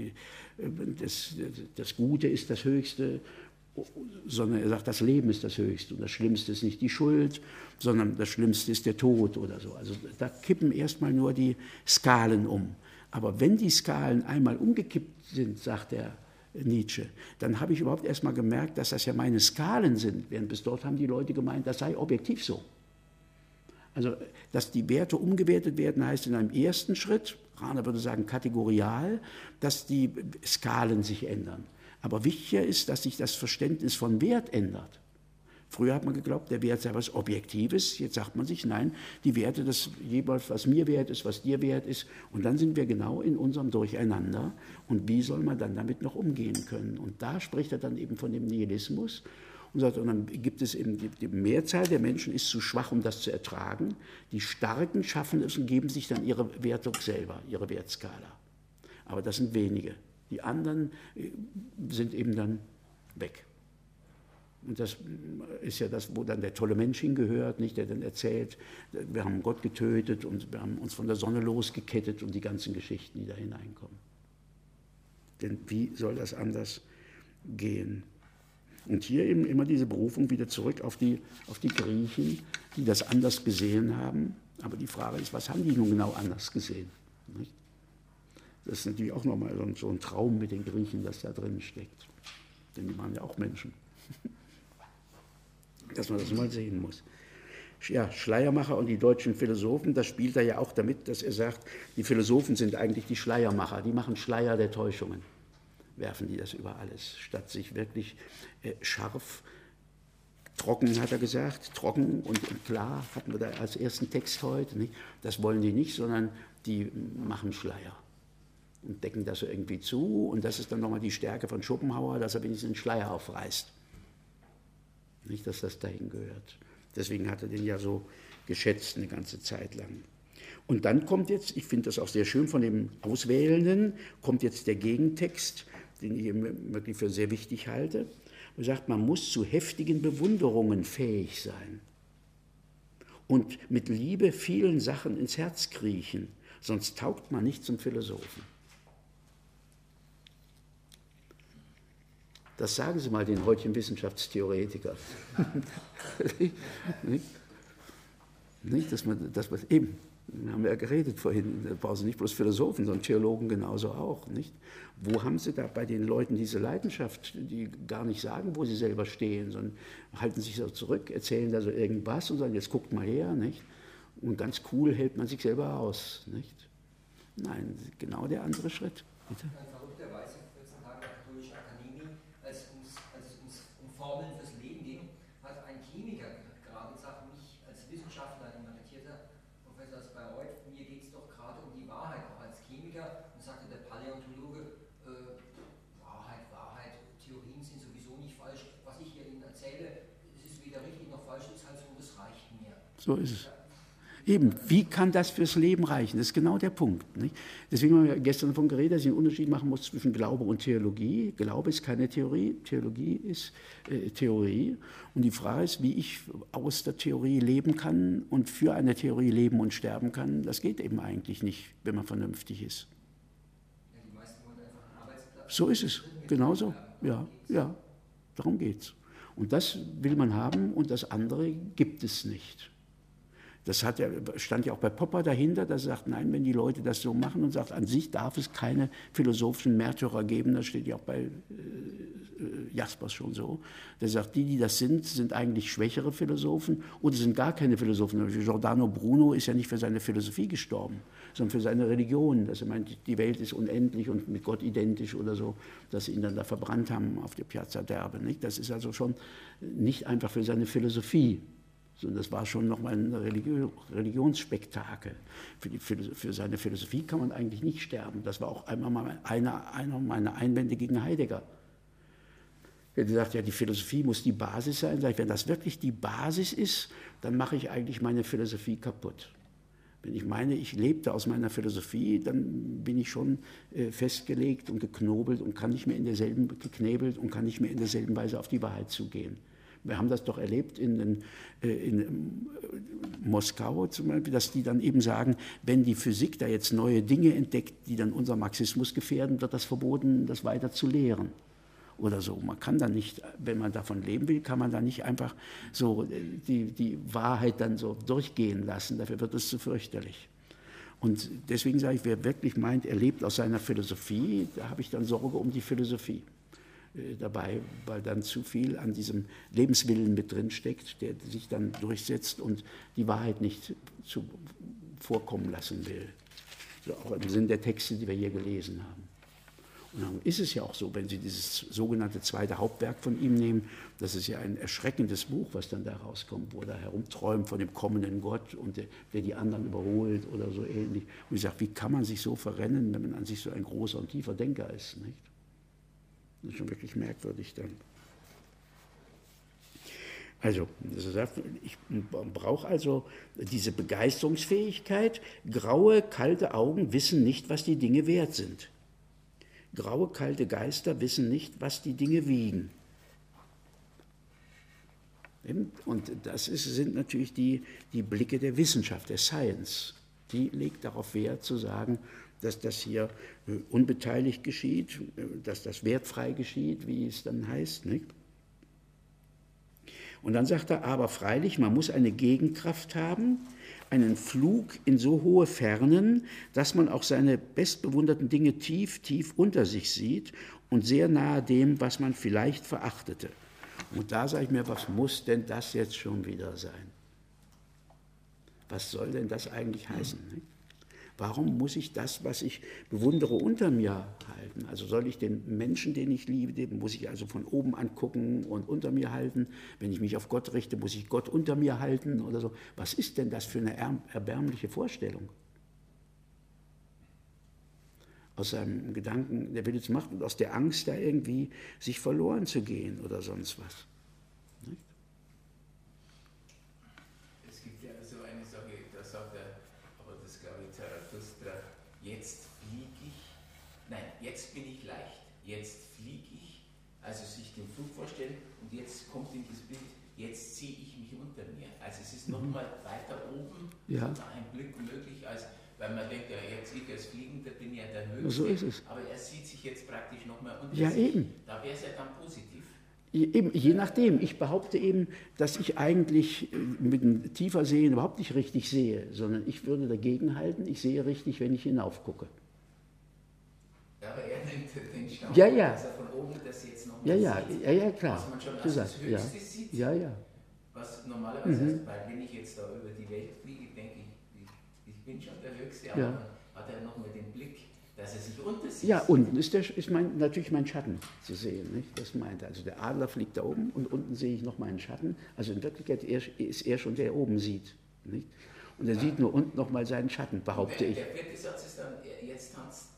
das Gute ist das Höchste, sondern er sagt, das Leben ist das Höchste. Und das Schlimmste ist nicht die Schuld, sondern das Schlimmste ist der Tod oder so. Also da kippen erstmal nur die Skalen um. Aber wenn die Skalen einmal umgekippt sind, sagt der Nietzsche, dann habe ich überhaupt erst mal gemerkt, dass das ja meine Skalen sind. Während bis dort haben die Leute gemeint, das sei objektiv so. Also, dass die Werte umgewertet werden, heißt in einem ersten Schritt, Rahner würde sagen kategorial, dass die Skalen sich ändern. Aber wichtiger ist, dass sich das Verständnis von Wert ändert. Früher hat man geglaubt, der Wert sei was Objektives. Jetzt sagt man sich, nein, die Werte, das jeweils, was mir wert ist, was dir wert ist. Und dann sind wir genau in unserem Durcheinander. Und wie soll man dann damit noch umgehen können? Und da spricht er dann eben von dem Nihilismus und sagt, und dann gibt es eben die Mehrzahl der Menschen ist zu schwach, um das zu ertragen. Die Starken schaffen es und geben sich dann ihre Wertung selber, ihre Wertskala. Aber das sind wenige. Die anderen sind eben dann weg. Und das ist ja das, wo dann der tolle Mensch hingehört, nicht, der dann erzählt, wir haben Gott getötet und wir haben uns von der Sonne losgekettet und die ganzen Geschichten, die da hineinkommen. Denn wie soll das anders gehen? Und hier eben immer diese Berufung wieder zurück auf die Griechen, die das anders gesehen haben. Aber die Frage ist, was haben die nun genau anders gesehen? Nicht? Das ist natürlich auch nochmal so ein Traum mit den Griechen, das da drin steckt. Denn die waren ja auch Menschen. Dass man das mal sehen muss. Ja, Schleiermacher und die deutschen Philosophen, das spielt er ja auch damit, dass er sagt, die Philosophen sind eigentlich die Schleiermacher, die machen Schleier der Täuschungen, werfen die das über alles, statt sich wirklich scharf, trocken, hat er gesagt, trocken und klar, hatten wir da als ersten Text heute, nicht? Das wollen die nicht, sondern die machen Schleier und decken das irgendwie zu und das ist dann nochmal die Stärke von Schopenhauer, dass er wenigstens den Schleier aufreißt. Nicht, dass das dahin gehört. Deswegen hat er den ja so geschätzt eine ganze Zeit lang. Und dann kommt jetzt, ich finde das auch sehr schön von dem Auswählenden, kommt jetzt der Gegentext, den ich wirklich für sehr wichtig halte. Er sagt, man muss zu heftigen Bewunderungen fähig sein und mit Liebe vielen Sachen ins Herz kriechen, sonst taugt man nicht zum Philosophen. Das sagen Sie mal den heutigen Wissenschaftstheoretikern. nicht, dass man eben, da haben wir ja geredet vorhin, da brauchen Sie nicht bloß Philosophen, sondern Theologen genauso auch. Nicht? Wo haben Sie da bei den Leuten diese Leidenschaft, die gar nicht sagen, wo sie selber stehen, sondern halten sich so zurück, erzählen da so irgendwas und sagen, jetzt guckt mal her. Nicht? Und ganz cool hält man sich selber aus. Nicht? Nein, genau der andere Schritt. Bitte? Verrückterweise 14 Tage der katholischen Akademie, als es um Formeln fürs Leben ging, hat ein Chemiker gerade gesagt, mich als Wissenschaftler, ein emeritierter Professor aus Bayreuth, mir geht es doch gerade um die Wahrheit, auch als Chemiker, und sagte der Paläontologe, Wahrheit, Theorien sind sowieso nicht falsch, was ich hier Ihnen erzähle, es ist weder richtig noch falsch, es ist halt so, das reicht mir. So ist es. Eben, wie kann das fürs Leben reichen? Das ist genau der Punkt. Nicht? Deswegen haben wir gestern davon geredet, dass ich einen Unterschied machen muss zwischen Glaube und Theologie. Glaube ist keine Theorie, Theologie ist Theorie. Und die Frage ist, wie ich aus der Theorie leben kann und für eine Theorie leben und sterben kann. Das geht eben eigentlich nicht, wenn man vernünftig ist. Ja, die meisten wollen einfach einen Arbeitsplatz. So ist es, genauso. Ja, darum geht es. Und das will man haben und das andere gibt es nicht. Das stand ja auch bei Popper dahinter, der sagt, nein, wenn die Leute das so machen und sagt, an sich darf es keine philosophischen Märtyrer geben, das steht ja auch bei Jaspers schon so. Der sagt, die das sind eigentlich schwächere Philosophen oder sind gar keine Philosophen. Giordano Bruno ist ja nicht für seine Philosophie gestorben, sondern für seine Religion, dass er meint, die Welt ist unendlich und mit Gott identisch oder so, dass sie ihn dann da verbrannt haben auf der Piazza d'Erbe. Nicht? Das ist also schon nicht einfach für seine Philosophie. sondern das war schon nochmal ein Religionsspektakel. Für seine Philosophie kann man eigentlich nicht sterben. Das war auch einmal mal einer meiner Einwände gegen Heidegger. Er hat gesagt, ja, die Philosophie muss die Basis sein. Sag ich, wenn das wirklich die Basis ist, dann mache ich eigentlich meine Philosophie kaputt. Wenn ich meine, ich lebte aus meiner Philosophie, dann bin ich schon festgelegt und geknobelt und kann nicht mehr in derselben Weise auf die Wahrheit zugehen. Wir haben das doch erlebt in Moskau zum Beispiel, dass die dann eben sagen, wenn die Physik da jetzt neue Dinge entdeckt, die dann unser Marxismus gefährden, wird das verboten, das weiter zu lehren. Oder so. Man kann da nicht, wenn man davon leben will, kann man da nicht einfach so die Wahrheit dann so durchgehen lassen. Dafür wird es zu fürchterlich. Und deswegen sage ich, wer wirklich meint, er lebt aus seiner Philosophie, da habe ich dann Sorge um die Philosophie. dabei, weil dann zu viel an diesem Lebenswillen mit drin steckt, der sich dann durchsetzt und die Wahrheit nicht vorkommen lassen will. So auch im Sinn der Texte, die wir hier gelesen haben. Und dann ist es ja auch so, wenn Sie dieses sogenannte zweite Hauptwerk von ihm nehmen, das ist ja ein erschreckendes Buch, was dann da rauskommt, wo er herumträumt von dem kommenden Gott und der die anderen überholt oder so ähnlich. Und ich sage, wie kann man sich so verrennen, wenn man an sich so ein großer und tiefer Denker ist, nicht? Das ist schon wirklich merkwürdig dann. Also, ich brauche also diese Begeisterungsfähigkeit. Graue, kalte Augen wissen nicht, was die Dinge wert sind. Graue, kalte Geister wissen nicht, was die Dinge wiegen. Und das sind natürlich die Blicke der Wissenschaft, der Science. Die legt darauf Wert zu sagen, dass das hier unbeteiligt geschieht, dass das wertfrei geschieht, wie es dann heißt, nicht? Und dann sagt er, aber freilich, man muss eine Gegenkraft haben, einen Flug in so hohe Fernen, dass man auch seine bestbewunderten Dinge tief, tief unter sich sieht und sehr nahe dem, was man vielleicht verachtete. Und da sage ich mir, was muss denn das jetzt schon wieder sein? Was soll denn das eigentlich heißen? Nicht? Warum muss ich das, was ich bewundere, unter mir halten? Also soll ich den Menschen, den ich liebe, den muss ich also von oben angucken und unter mir halten? Wenn ich mich auf Gott richte, muss ich Gott unter mir halten oder so? Was ist denn das für eine erbärmliche Vorstellung? Aus seinem Gedanken, der will es machen und aus der Angst, da irgendwie sich verloren zu gehen oder sonst was. Nicht? Es gibt ja so eine Sache, da sagt er, aber das glaube ich Zarathustra, jetzt fliege ich, nein, jetzt bin ich leicht, jetzt fliege ich, also sich den Flug vorstellen und jetzt kommt in das Bild, jetzt ziehe ich mich unter mir. Also es ist nochmal weiter oben, ein Blick möglich als... Weil man denkt, ja, jetzt ich als Fliegender bin ja der Höchste, so ist es. Aber er sieht sich jetzt praktisch nochmal unter ja, sich. Eben. Da wäre es ja dann positiv. Eben, je nachdem. Ich behaupte eben, dass ich eigentlich mit dem tiefer Sehen überhaupt nicht richtig sehe, sondern ich würde dagegen halten, ich sehe richtig, wenn ich hinauf gucke. Ja, aber er nimmt den Stand, ja. dass er von oben das jetzt nochmal sieht. Ja, klar. Was man schon als das Höchste sieht. Ja. Was normalerweise heißt, weil wenn ich jetzt da über die Welt fliege, denke ich, ich bin schon der Höchste, aber dann hat er nochmal den Blick, dass er sich unter sich Ja, unten ist natürlich mein Schatten zu sehen. Nicht? Das meint er. Also der Adler fliegt da oben und unten sehe ich noch meinen Schatten. Also in Wirklichkeit ist er schon, der oben sieht. Nicht? Und er sieht nur unten noch mal seinen Schatten, behaupte ich. Der vierte Satz ist dann, jetzt tanzt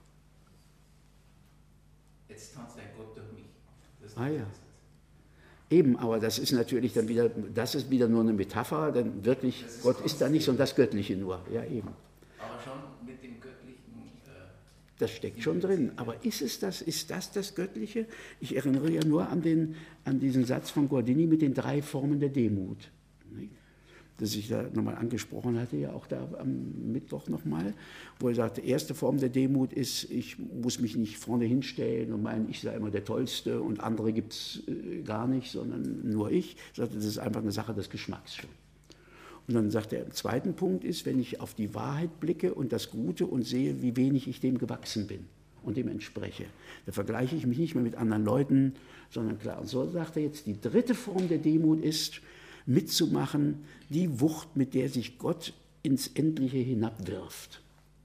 ein Gott durch mich. Das ja. Eben, aber das ist natürlich dann wieder, das ist wieder nur eine Metapher, denn wirklich, Gott ist da nicht, sondern das Göttliche nur. Ja, eben. Aber schon mit dem Göttlichen. Das steckt schon drin. Aber ist das Göttliche? Ich erinnere ja nur an diesen Satz von Guardini mit den 3 Formen der Demut. Das ich da nochmal angesprochen hatte, ja auch da am Mittwoch nochmal, wo er sagte, erste Form der Demut ist, ich muss mich nicht vorne hinstellen und meinen, ich sei immer der Tollste und andere gibt es gar nicht, sondern nur ich. Er sagte, das ist einfach eine Sache des Geschmacks schon. Und dann sagt er, im zweiten Punkt ist, wenn ich auf die Wahrheit blicke und das Gute und sehe, wie wenig ich dem gewachsen bin und dem entspreche, da vergleiche ich mich nicht mehr mit anderen Leuten, sondern klar. Und so sagt er jetzt, die dritte Form der Demut ist, mitzumachen, die Wucht, mit der sich Gott ins Endliche hinabwirft.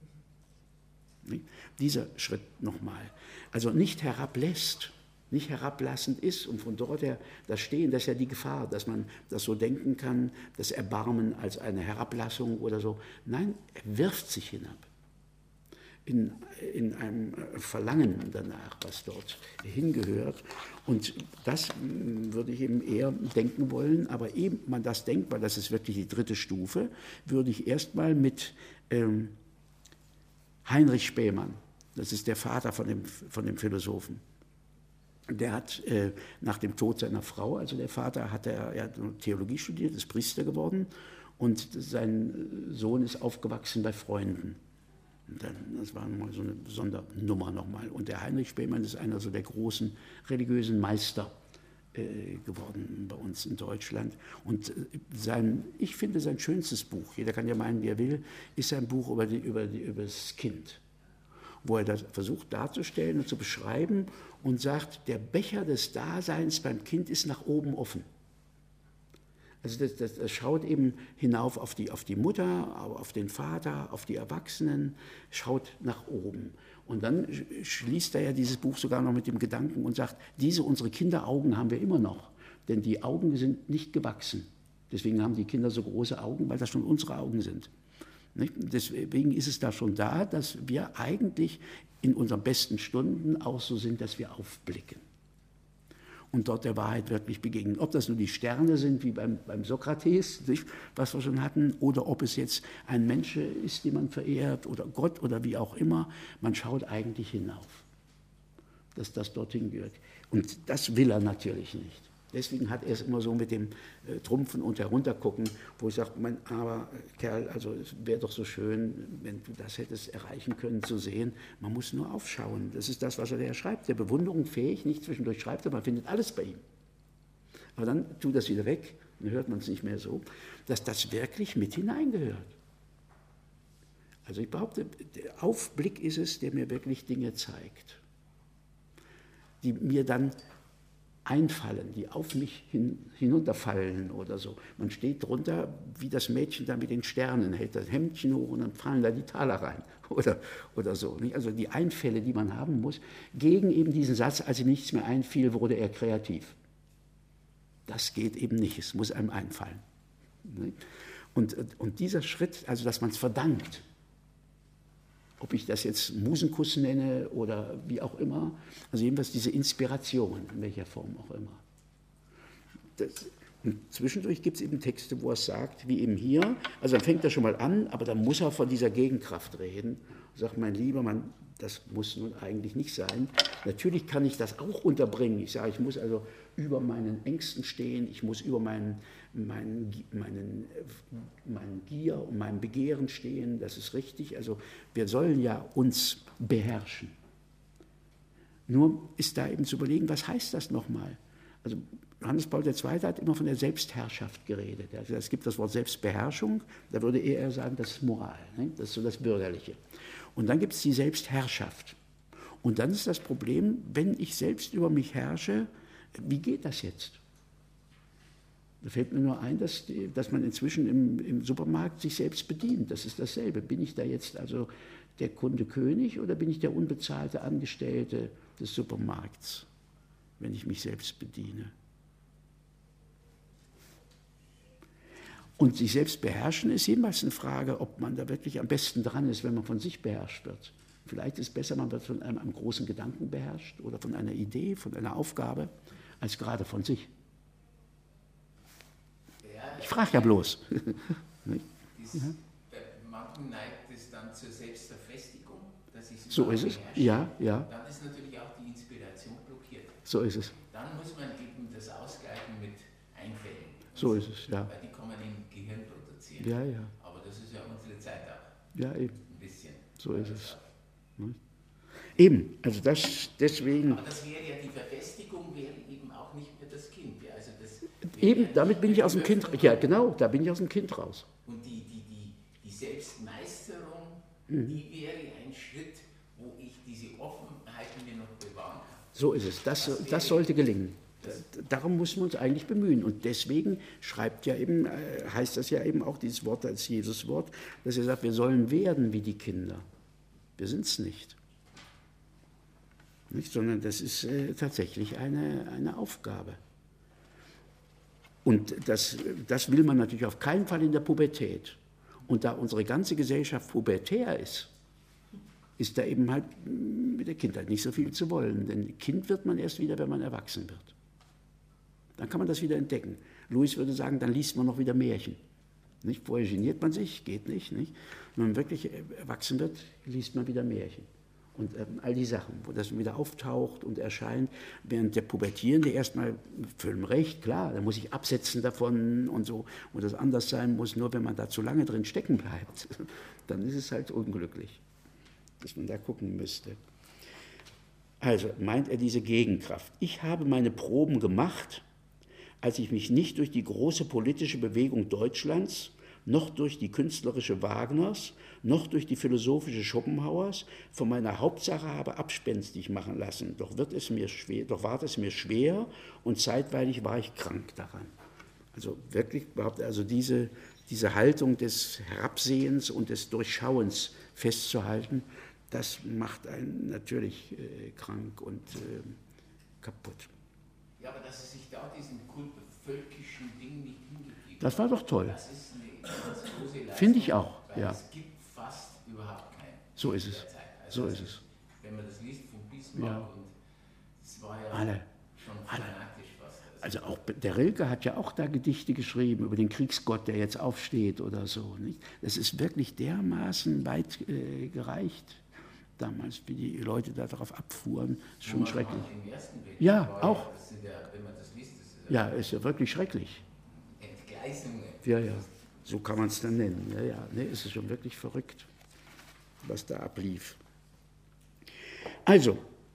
Dieser Schritt nochmal. Also nicht herablässt, nicht herablassend ist und von dort her das Stehen, das ist ja die Gefahr, dass man das so denken kann, das Erbarmen als eine Herablassung oder so. Nein, er wirft sich hinab. In einem Verlangen danach, was dort hingehört. Und das würde ich eben eher denken wollen, aber eben man das denkt, weil das ist wirklich die dritte Stufe, würde ich erstmal mit Heinrich Spähmann, das ist der Vater von dem Philosophen, der hat nach dem Tod seiner Frau, also der Vater, er hat Theologie studiert, ist Priester geworden und sein Sohn ist aufgewachsen bei Freunden. Das war nochmal so eine Sondernummer nochmal. Und der Heinrich Spähmann ist einer so der großen religiösen Meister geworden bei uns in Deutschland. Und ich finde sein schönstes Buch, jeder kann ja meinen, wie er will, ist sein Buch über das Kind. wo er das versucht darzustellen und zu beschreiben und sagt, der Becher des Daseins beim Kind ist nach oben offen. Also das schaut eben hinauf auf die Mutter, auf den Vater, auf die Erwachsenen, schaut nach oben. Und dann schließt er ja dieses Buch sogar noch mit dem Gedanken und sagt, unsere Kinderaugen haben wir immer noch, denn die Augen sind nicht gewachsen. Deswegen haben die Kinder so große Augen, weil das schon unsere Augen sind. Deswegen ist es da schon da, dass wir eigentlich in unseren besten Stunden auch so sind, dass wir aufblicken und dort der Wahrheit wirklich begegnen. Ob das nur die Sterne sind, wie beim Sokrates, was wir schon hatten, oder ob es jetzt ein Mensch ist, den man verehrt, oder Gott oder wie auch immer, man schaut eigentlich hinauf, dass das dorthin gehört. Und das will er natürlich nicht. Deswegen hat er es immer so mit dem Trumpfen und Heruntergucken, wo ich sage, mein armer Kerl, also es wäre doch so schön, wenn du das hättest erreichen können, zu sehen. Man muss nur aufschauen. Das ist das, was er da schreibt. Der Bewunderung fähig, nicht zwischendurch schreibt er, man findet alles bei ihm. Aber dann tut das wieder weg, dann hört man es nicht mehr so, dass das wirklich mit hineingehört. Also ich behaupte, der Aufblick ist es, der mir wirklich Dinge zeigt, die mir dann einfallen, die auf mich hinunterfallen oder so. Man steht drunter, wie das Mädchen da mit den Sternen, hält das Hemdchen hoch und dann fallen da die Taler rein oder so. Also die Einfälle, die man haben muss, gegen eben diesen Satz, als ihm nichts mehr einfiel, wurde er kreativ. Das geht eben nicht, es muss einem einfallen. Und dieser Schritt, also dass man es verdankt, ob ich das jetzt Musenkuss nenne oder wie auch immer, also jedenfalls diese Inspiration, in welcher Form auch immer. Und zwischendurch gibt es eben Texte, wo er es sagt, wie eben hier, also dann fängt er schon mal an, aber dann muss er von dieser Gegenkraft reden und sagt, mein lieber Mann, das muss nun eigentlich nicht sein. Natürlich kann ich das auch unterbringen. Ich sage, ich muss also über meinen Ängsten stehen, ich muss über meinen Gier und meinem Begehren stehen, das ist richtig. Also wir sollen ja uns beherrschen. Nur ist da eben zu überlegen, was heißt das nochmal? Also Johannes Paul II. Hat immer von der Selbstherrschaft geredet. Also es gibt das Wort Selbstbeherrschung, da würde eher sagen, das ist Moral, ne? Das ist so das Bürgerliche. Und dann gibt es die Selbstherrschaft. Und dann ist das Problem, wenn ich selbst über mich herrsche, wie geht das jetzt? Da fällt mir nur ein, dass man inzwischen im Supermarkt sich selbst bedient. Das ist dasselbe. Bin ich da jetzt also der Kunde König oder bin ich der unbezahlte Angestellte des Supermarkts, wenn ich mich selbst bediene? Und sich selbst beherrschen ist jedenfalls eine Frage, ob man da wirklich am besten dran ist, wenn man von sich beherrscht wird. Vielleicht ist es besser, man wird von einem großen Gedanken beherrscht oder von einer Idee, von einer Aufgabe, als gerade von sich. Ich frage ja bloß. Bei manchen neigt es dann zur Selbstverfestigung, dass ich so ist es. Ja. Dann ist natürlich auch die Inspiration blockiert. So ist es. Dann muss man eben das ausgleichen mit Einfällen. So ist es, ja. Weil die kann man im Gehirn produzieren. Ja. Aber das ist ja unsere Zeit auch. Ja, eben. Ein bisschen. So ist es. Eben, also deswegen. Aber das wäre ja, die Verfestigung wäre eben auch nicht mehr das Kind. Ja, also das eben, damit bin ich aus dem Kind, ja genau, da bin ich aus dem Kind raus. Und die Selbstmeisterung, die wäre ein Schritt, wo ich diese Offenheit mir noch bewahren kann. So ist es, das sollte gelingen. Darum muss man uns eigentlich bemühen. Und deswegen heißt das ja eben auch dieses Wort als Jesus-Wort, dass er sagt, wir sollen werden wie die Kinder. Wir sind es nicht. Sondern das ist tatsächlich eine Aufgabe. Und das will man natürlich auf keinen Fall in der Pubertät. Und da unsere ganze Gesellschaft pubertär ist da eben halt mit der Kindheit nicht so viel zu wollen. Denn Kind wird man erst wieder, wenn man erwachsen wird. Dann kann man das wieder entdecken. Louis würde sagen, dann liest man noch wieder Märchen. Nicht? Vorher geniert man sich, geht nicht. Wenn man wirklich erwachsen wird, liest man wieder Märchen. Und all die Sachen, wo das wieder auftaucht und erscheint, während der Pubertierende erstmal völlig recht, klar, da muss ich absetzen davon und so, wo das anders sein muss, nur wenn man da zu lange drin stecken bleibt, dann ist es halt unglücklich, dass man da gucken müsste. Also meint er diese Gegenkraft. Ich habe meine Proben gemacht, als ich mich nicht durch die große politische Bewegung Deutschlands noch durch die künstlerische Wagners, noch durch die philosophische Schopenhauers von meiner Hauptsache habe abspenstig machen lassen. Doch ward es mir schwer und zeitweilig war ich krank daran. Also wirklich überhaupt, also diese Haltung des Herabsehens und des Durchschauens festzuhalten, das macht einen natürlich krank und kaputt. Ja, aber dass es sich da diesen völkischen Ding nicht hingegeben hat. Das war doch toll. Das ist eine ganz große Leistung. Finde ich auch, weil ja. Es gibt fast überhaupt keinen. So ist es. Also so ist es. Wenn man das liest von Bismarck Ja. und es war ja Alle. schon fanatisch fast. Also auch der Rilke hat ja auch da Gedichte geschrieben über den Kriegsgott, der jetzt aufsteht oder so. Nicht? Das ist wirklich dermaßen weit gereicht damals, wie die Leute darauf abfuhren. Das ist schon schrecklich. Im Ersten Weltkrieg Ja, war auch. Das sind ja, wenn man das liest, das ist Ja, ist ja wirklich schrecklich. Entgleisungen. Ja, ja, so kann man es dann nennen. Ja, ja, nee, es ist schon wirklich verrückt, was da ablief. Also,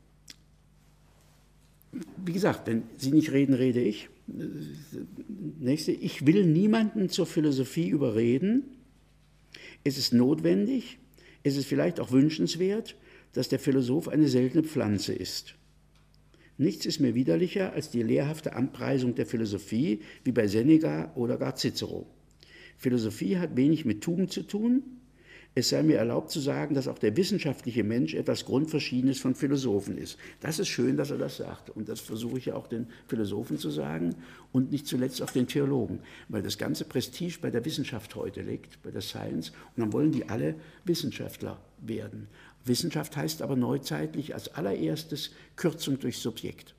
wie gesagt, wenn Sie nicht reden, rede ich. Nächste, ich will niemanden zur Philosophie überreden. Es ist notwendig, es ist vielleicht auch wünschenswert, dass der Philosoph eine seltene Pflanze ist. Nichts ist mir widerlicher als die lehrhafte Anpreisung der Philosophie, wie bei Seneca oder gar Cicero. Philosophie hat wenig mit Tugend zu tun. Es sei mir erlaubt zu sagen, dass auch der wissenschaftliche Mensch etwas Grundverschiedenes von Philosophen ist. Das ist schön, dass er das sagt. Und das versuche ich ja auch den Philosophen zu sagen und nicht zuletzt auch den Theologen. Weil das ganze Prestige bei der Wissenschaft heute liegt, bei der Science. Und dann wollen die alle Wissenschaftler werden. Wissenschaft heißt aber neuzeitlich als allererstes Kürzung durch Subjekt.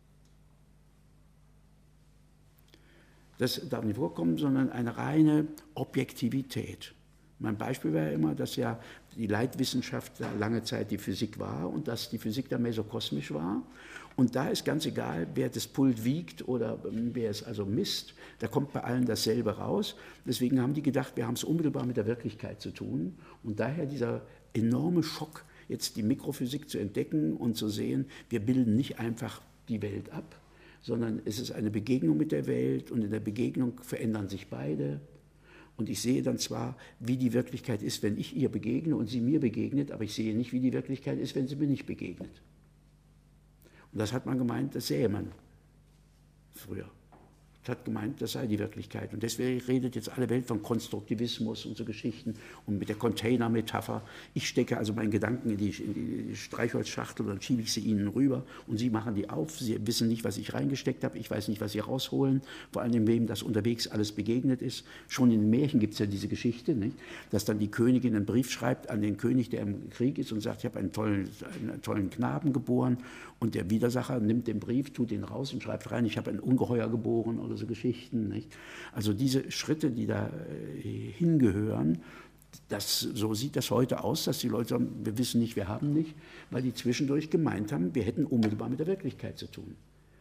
Das darf nicht vorkommen, sondern eine reine Objektivität. Mein Beispiel war ja immer, dass ja die Leitwissenschaft lange Zeit die Physik war und dass die Physik da mesokosmisch war. Und da ist ganz egal, wer das Pult wiegt oder wer es also misst, da kommt bei allen dasselbe raus. Deswegen haben die gedacht, wir haben es unmittelbar mit der Wirklichkeit zu tun. Und daher dieser enorme Schock, jetzt die Mikrophysik zu entdecken und zu sehen, wir bilden nicht einfach die Welt ab, sondern es ist eine Begegnung mit der Welt und in der Begegnung verändern sich beide. Und ich sehe dann zwar, wie die Wirklichkeit ist, wenn ich ihr begegne und sie mir begegnet, aber ich sehe nicht, wie die Wirklichkeit ist, wenn sie mir nicht begegnet. Und das hat man gemeint, das sähe man früher. Das hat gemeint, das sei die Wirklichkeit. Und deswegen redet jetzt alle Welt von Konstruktivismus und so Geschichten und mit der Container-Metapher. Ich stecke also meinen Gedanken in die Streichholzschachtel und dann schiebe ich sie ihnen rüber und sie machen die auf. Sie wissen nicht, was ich reingesteckt habe. Ich weiß nicht, was sie rausholen. Vor allem, wem das unterwegs alles begegnet ist. Schon in den Märchen gibt es ja diese Geschichte, nicht? Dass dann die Königin einen Brief schreibt an den König, der im Krieg ist und sagt, ich habe einen tollen Knaben geboren. Und der Widersacher nimmt den Brief, tut ihn raus und schreibt rein, ich habe ein Ungeheuer geboren oder so Geschichten. Nicht? Also diese Schritte, die da hingehören, so sieht das heute aus, dass die Leute sagen, wir wissen nicht, wir haben nicht, weil die zwischendurch gemeint haben, wir hätten unmittelbar mit der Wirklichkeit zu tun.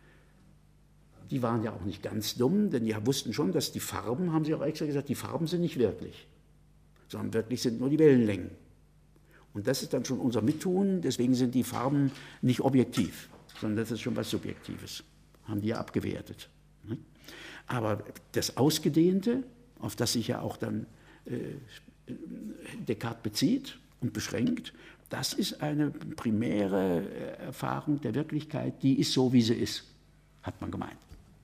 Die waren ja auch nicht ganz dumm, denn die wussten schon, dass die Farben, haben sie auch extra gesagt, die Farben sind nicht wirklich, sondern wirklich sind nur die Wellenlängen. Und das ist dann schon unser Mittun, deswegen sind die Farben nicht objektiv, sondern das ist schon was Subjektives, haben die ja abgewertet. Aber das Ausgedehnte, auf das sich ja auch dann Descartes bezieht und beschränkt, das ist eine primäre Erfahrung der Wirklichkeit, die ist so, wie sie ist, hat man gemeint.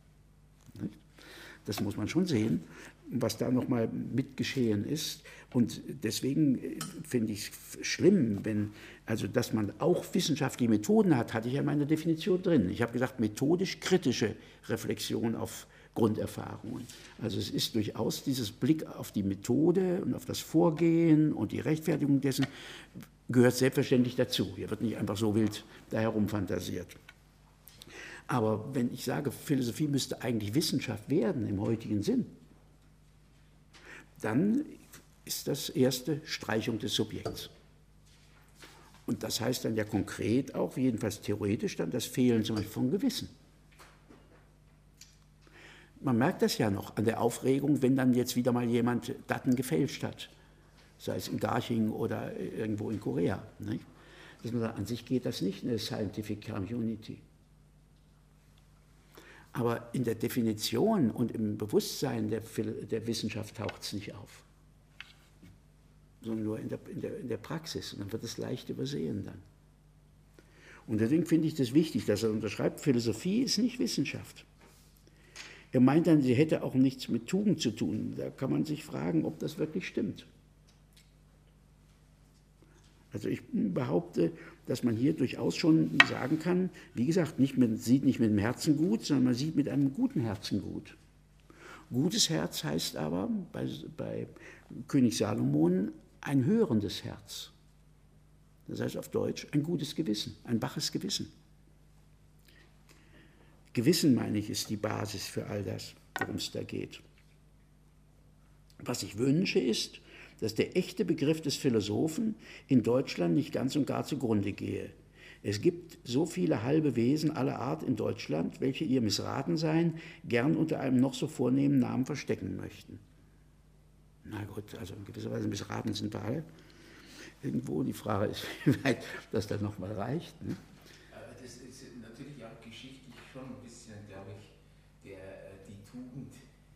Das muss man schon sehen, was da nochmal mitgeschehen ist. Und deswegen finde ich es schlimm, dass man auch wissenschaftliche Methoden hat, hatte ich ja in meiner Definition drin. Ich habe gesagt, methodisch-kritische Reflexion auf Grunderfahrungen. Also es ist durchaus dieses Blick auf die Methode und auf das Vorgehen und die Rechtfertigung dessen gehört selbstverständlich dazu. Hier wird nicht einfach so wild da herumfantasiert. Aber wenn ich sage, Philosophie müsste eigentlich Wissenschaft werden im heutigen Sinn, dann ist das erste Streichung des Subjekts. Und das heißt dann ja konkret auch, jedenfalls theoretisch, dann das Fehlen zum Beispiel von Gewissen. Man merkt das ja noch an der Aufregung, wenn dann jetzt wieder mal jemand Daten gefälscht hat, sei es in Garching oder irgendwo in Korea. Nicht? Dass man sagt, an sich geht das nicht in der Scientific Community. Aber in der Definition und im Bewusstsein der Wissenschaft taucht es nicht auf. sondern nur in der Praxis. Und dann wird es leicht übersehen dann. Und deswegen finde ich das wichtig, dass er unterschreibt, Philosophie ist nicht Wissenschaft. Er meint dann, sie hätte auch nichts mit Tugend zu tun. Da kann man sich fragen, ob das wirklich stimmt. Also ich behaupte, dass man hier durchaus schon sagen kann, wie gesagt, sieht nicht mit dem Herzen gut, sondern man sieht mit einem guten Herzen gut. Gutes Herz heißt aber bei König Salomon ein hörendes Herz. Das heißt auf Deutsch ein gutes Gewissen, ein waches Gewissen. Gewissen, meine ich, ist die Basis für all das, worum es da geht. Was ich wünsche, ist, dass der echte Begriff des Philosophen in Deutschland nicht ganz und gar zugrunde gehe. Es gibt so viele halbe Wesen aller Art in Deutschland, welche ihr Missratensein gern unter einem noch so vornehmen Namen verstecken möchten. Na gut, also in gewisser Weise missraten sind wir alle. Irgendwo die Frage ist, wie weit das dann nochmal reicht. Ne? Das ist natürlich auch geschichtlich schon ein bisschen, glaube ich, die Tugend.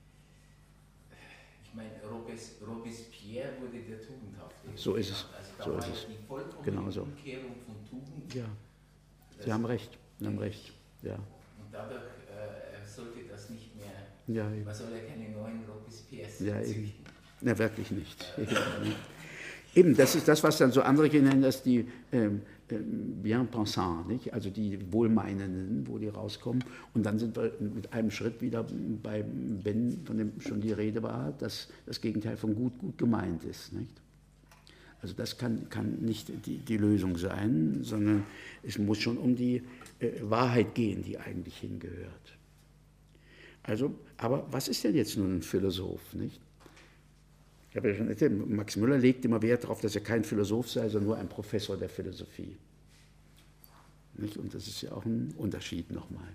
Ich meine, Robespierre wurde der Tugendhafte. So ist es. Also da so war ist es. Die vollkommene genau so. Umkehrung von Tugend. Ja, Sie haben recht. Sie haben recht. Ja. Und dadurch sollte das nicht mehr. Ja, man soll ja keine neuen Robespierres züchten. Na, wirklich nicht. Eben, das ist das, was dann so andere nennen, dass die Bien-Pensants, nicht? Also die Wohlmeinenden, wo die rauskommen. Und dann sind wir mit einem Schritt wieder bei Ben, von dem schon die Rede war, dass das Gegenteil von gut gemeint ist. Nicht? Also das kann nicht die Lösung sein, sondern es muss schon um die Wahrheit gehen, die eigentlich hingehört. Also, aber was ist denn jetzt nun ein Philosoph, nicht? Ich habe ja schon erzählt, Max Müller legt immer Wert darauf, dass er kein Philosoph sei, sondern nur ein Professor der Philosophie. Nicht? Und das ist ja auch ein Unterschied nochmal.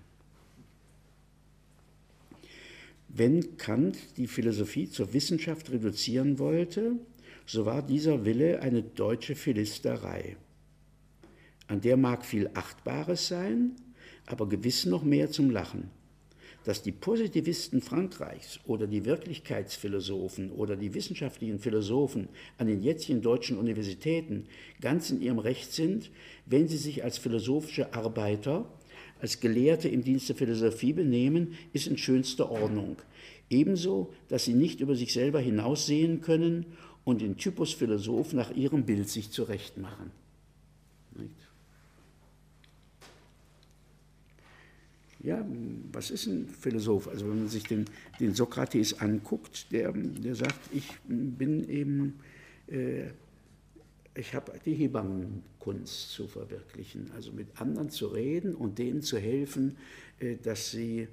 Wenn Kant die Philosophie zur Wissenschaft reduzieren wollte, so war dieser Wille eine deutsche Philisterei. An der mag viel Achtbares sein, aber gewiss noch mehr zum Lachen. Dass die Positivisten Frankreichs oder die Wirklichkeitsphilosophen oder die wissenschaftlichen Philosophen an den jetzigen deutschen Universitäten ganz in ihrem Recht sind, wenn sie sich als philosophische Arbeiter, als Gelehrte im Dienst der Philosophie benehmen, ist in schönster Ordnung. Ebenso, dass sie nicht über sich selber hinaussehen können und den Typus Philosoph nach ihrem Bild sich zurechtmachen. Ja, was ist ein Philosoph? Also wenn man sich den Sokrates anguckt, der sagt, ich habe die Hebammenkunst zu verwirklichen, also mit anderen zu reden und denen zu helfen, dass sie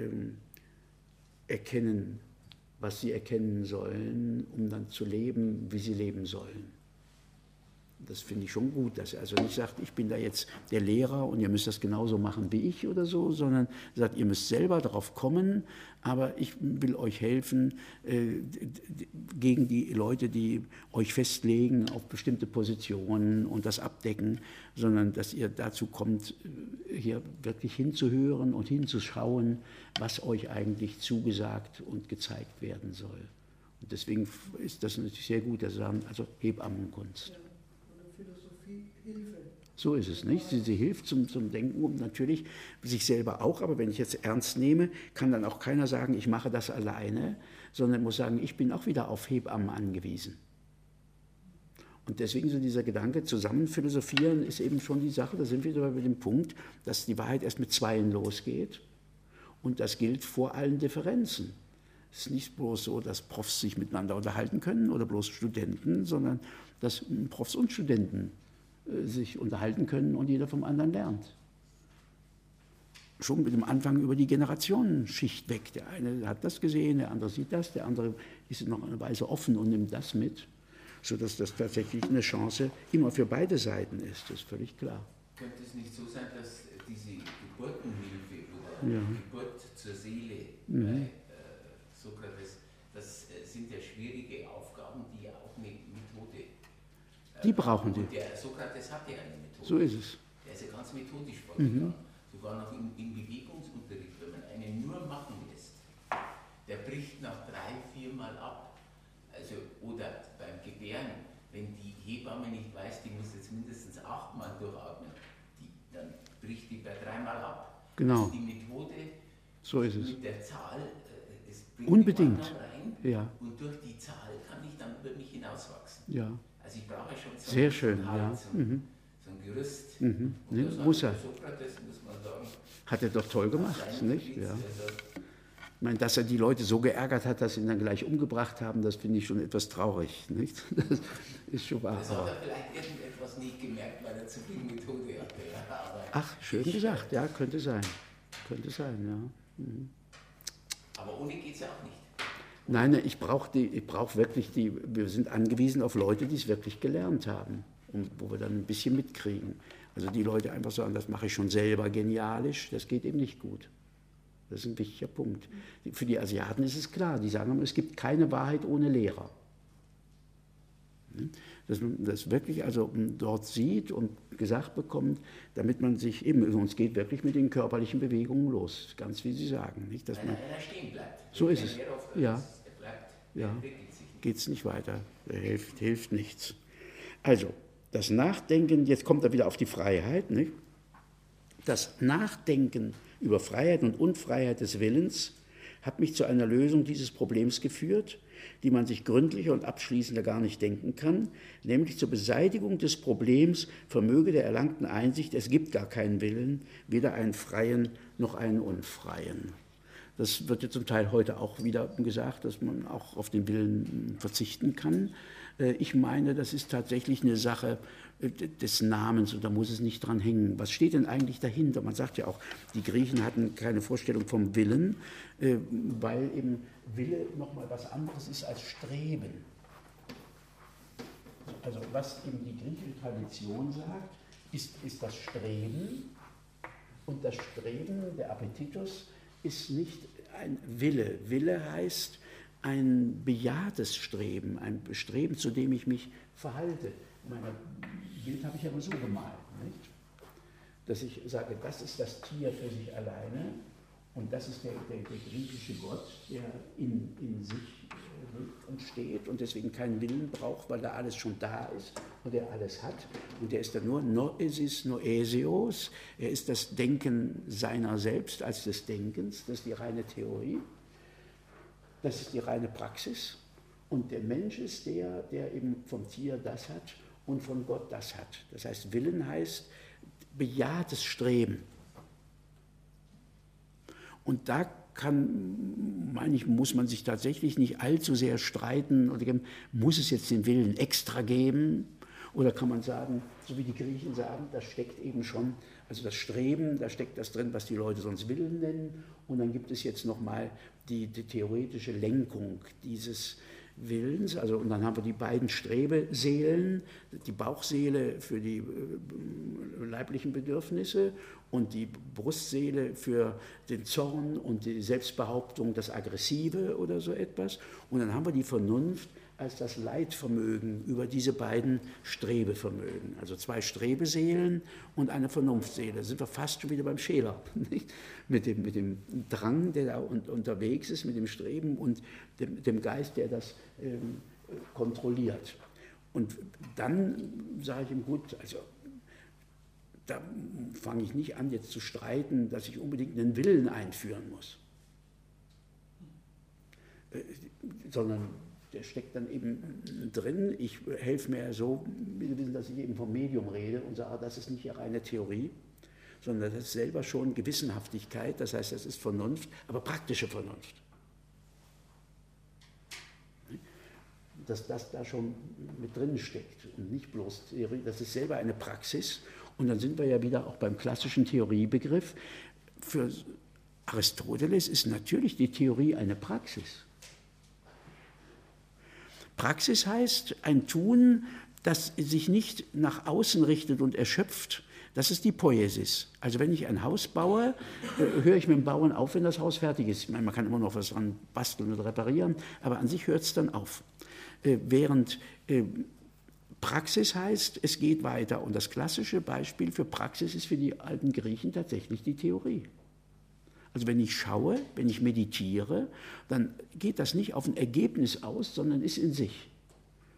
erkennen, was sie erkennen sollen, um dann zu leben, wie sie leben sollen. Das finde ich schon gut, dass er also nicht sagt, ich bin da jetzt der Lehrer und ihr müsst das genauso machen wie ich oder so, sondern sagt, ihr müsst selber darauf kommen, aber ich will euch helfen gegen die Leute, die euch festlegen auf bestimmte Positionen und das abdecken, sondern dass ihr dazu kommt, hier wirklich hinzuhören und hinzuschauen, was euch eigentlich zugesagt und gezeigt werden soll. Und deswegen ist das natürlich sehr gut, dass sie sagen, also Hebammenkunst. Hilfe. So ist es, nicht? Sie hilft zum Denken und natürlich sich selber auch, aber wenn ich jetzt ernst nehme, kann dann auch keiner sagen, ich mache das alleine, sondern muss sagen, ich bin auch wieder auf Hebammen angewiesen. Und deswegen so dieser Gedanke, zusammen philosophieren ist eben schon die Sache, da sind wir wieder bei dem Punkt, dass die Wahrheit erst mit Zweien losgeht und das gilt vor allen Differenzen. Es ist nicht bloß so, dass Profs sich miteinander unterhalten können oder bloß Studenten, sondern dass Profs und Studenten sich unterhalten können und jeder vom anderen lernt. Schon mit dem Anfang über die Generationenschicht weg. Der eine hat das gesehen, der andere sieht das, der andere ist noch eine Weise offen und nimmt das mit, sodass das tatsächlich eine Chance immer für beide Seiten ist, das ist völlig klar. Könnte es nicht so sein, dass diese Geburtenhilfe oder Geburt zur Seele bei Sokrates, das sind ja schwierige Aufgaben, die ja auch eine Methode die brauchen die. Und der Sokrates hat ja eine Methode. So ist es. Der ist ja ganz methodisch vorgegangen. Sogar noch im Bewegungsunterricht, wenn man einen nur machen lässt, der bricht nach 3-4 Mal ab. Also, oder beim Gebären, Hebamme nicht weiß, die muss jetzt mindestens 8-mal durchatmen, dann bricht die bei 3-mal ab. Genau. Also die Methode so ist es. mit der Zahl, es bringt unbedingt die rein, ja. Und durch die Zahl kann ich dann über mich hinauswachsen. Ja. Also ich brauche schon so sehr schön, so ein Gerüst. Und das muss er. Sokrates, muss man sagen, hat er doch toll gemacht, nicht? Ja. Ich meine, dass er die Leute so geärgert hat, dass sie ihn dann gleich umgebracht haben, das finde ich schon etwas traurig, nicht? Das ist schon wahr. Das hat er vielleicht irgendetwas nicht gemerkt, weil er zu viel Methode hatte. Ach, schön gesagt, ja, könnte sein. Könnte sein, ja. Aber ohne geht es ja auch nicht. Nein, ich brauche wirklich wir sind angewiesen auf Leute, die es wirklich gelernt haben, wo wir dann ein bisschen mitkriegen. Also die Leute einfach sagen, das mache ich schon selber genialisch, das geht eben nicht gut. Das ist ein wichtiger Punkt. Für die Asiaten ist es klar, die sagen, es gibt keine Wahrheit ohne Lehrer. Dass man das wirklich also dort sieht und gesagt bekommt, damit man sich eben, es geht wirklich mit den körperlichen Bewegungen los, ganz wie Sie sagen. Nicht, dass man stehen bleibt. So ist es. Ja. Ja. Geht es nicht weiter, hilft nichts. Also, das Nachdenken, jetzt kommt er wieder auf die Freiheit, nicht? Das Nachdenken über Freiheit und Unfreiheit des Willens hat mich zu einer Lösung dieses Problems geführt, die man sich gründlicher und abschließender gar nicht denken kann, nämlich zur Beseitigung des Problems vermöge der erlangten Einsicht, es gibt gar keinen Willen, weder einen freien noch einen unfreien. Das wird ja zum Teil heute auch wieder gesagt, dass man auch auf den Willen verzichten kann. Ich meine, das ist tatsächlich eine Sache des Namens und da muss es nicht dran hängen. Was steht denn eigentlich dahinter? Man sagt ja auch, die Griechen hatten keine Vorstellung vom Willen, weil eben Wille nochmal was anderes ist als Streben. Also was eben die griechische Tradition sagt, ist das Streben und das Streben, der Appetitus, ist nicht ein Wille. Wille heißt ein bejahtes Streben, ein Streben, zu dem ich mich verhalte. Mein Bild habe ich ja immer so gemalt, nicht? Dass ich sage, das ist das Tier für sich alleine und das ist der griechische Gott, der in sich lebt und steht und deswegen keinen Willen braucht, weil da alles schon da ist und er alles hat. Und er ist dann nur noesis noesios, er ist das Denken seiner selbst als des Denkens, das ist die reine Theorie, das ist die reine Praxis. Und der Mensch ist der eben vom Tier das hat und von Gott das hat. Das heißt, Willen heißt bejahtes Streben. Und da muss man sich tatsächlich nicht allzu sehr streiten, oder muss es jetzt den Willen extra geben? Oder kann man sagen, so wie die Griechen sagen, das steckt eben schon, also das Streben, da steckt das drin, was die Leute sonst Willen nennen. Und dann gibt es jetzt nochmal die theoretische Lenkung dieses Willens, also und dann haben wir die beiden Strebeseelen, die Bauchseele für die leiblichen Bedürfnisse und die Brustseele für den Zorn und die Selbstbehauptung, das Aggressive oder so etwas. Und dann haben wir die Vernunft als das Leitvermögen über diese beiden Strebevermögen. Also 2 Strebeseelen und eine Vernunftseele. Da sind wir fast schon wieder beim Scheler. Nicht? Mit dem Drang, der da unterwegs ist, mit dem Streben und dem Geist, der das kontrolliert. Und dann sage ich ihm, gut, also da fange ich nicht an, jetzt zu streiten, dass ich unbedingt einen Willen einführen muss. Sondern der steckt dann eben drin. Ich helfe mir so, wir wissen, dass ich eben vom Medium rede und sage, das ist nicht reine Theorie, sondern das ist selber schon Gewissenhaftigkeit, das heißt, das ist Vernunft, aber praktische Vernunft. Dass das da schon mit drin steckt und nicht bloß Theorie, das ist selber eine Praxis. Und dann sind wir ja wieder auch beim klassischen Theoriebegriff. Für Aristoteles ist natürlich die Theorie eine Praxis. Praxis heißt ein Tun, das sich nicht nach außen richtet und erschöpft. Das ist die Poiesis. Also wenn ich ein Haus baue, höre ich mit dem Bauen auf, wenn das Haus fertig ist. Ich meine, man kann immer noch was dran basteln und reparieren, aber an sich hört es dann auf. Während Praxis heißt, es geht weiter. Und das klassische Beispiel für Praxis ist für die alten Griechen tatsächlich die Theorie. Also wenn ich schaue, wenn ich meditiere, dann geht das nicht auf ein Ergebnis aus, sondern ist in sich.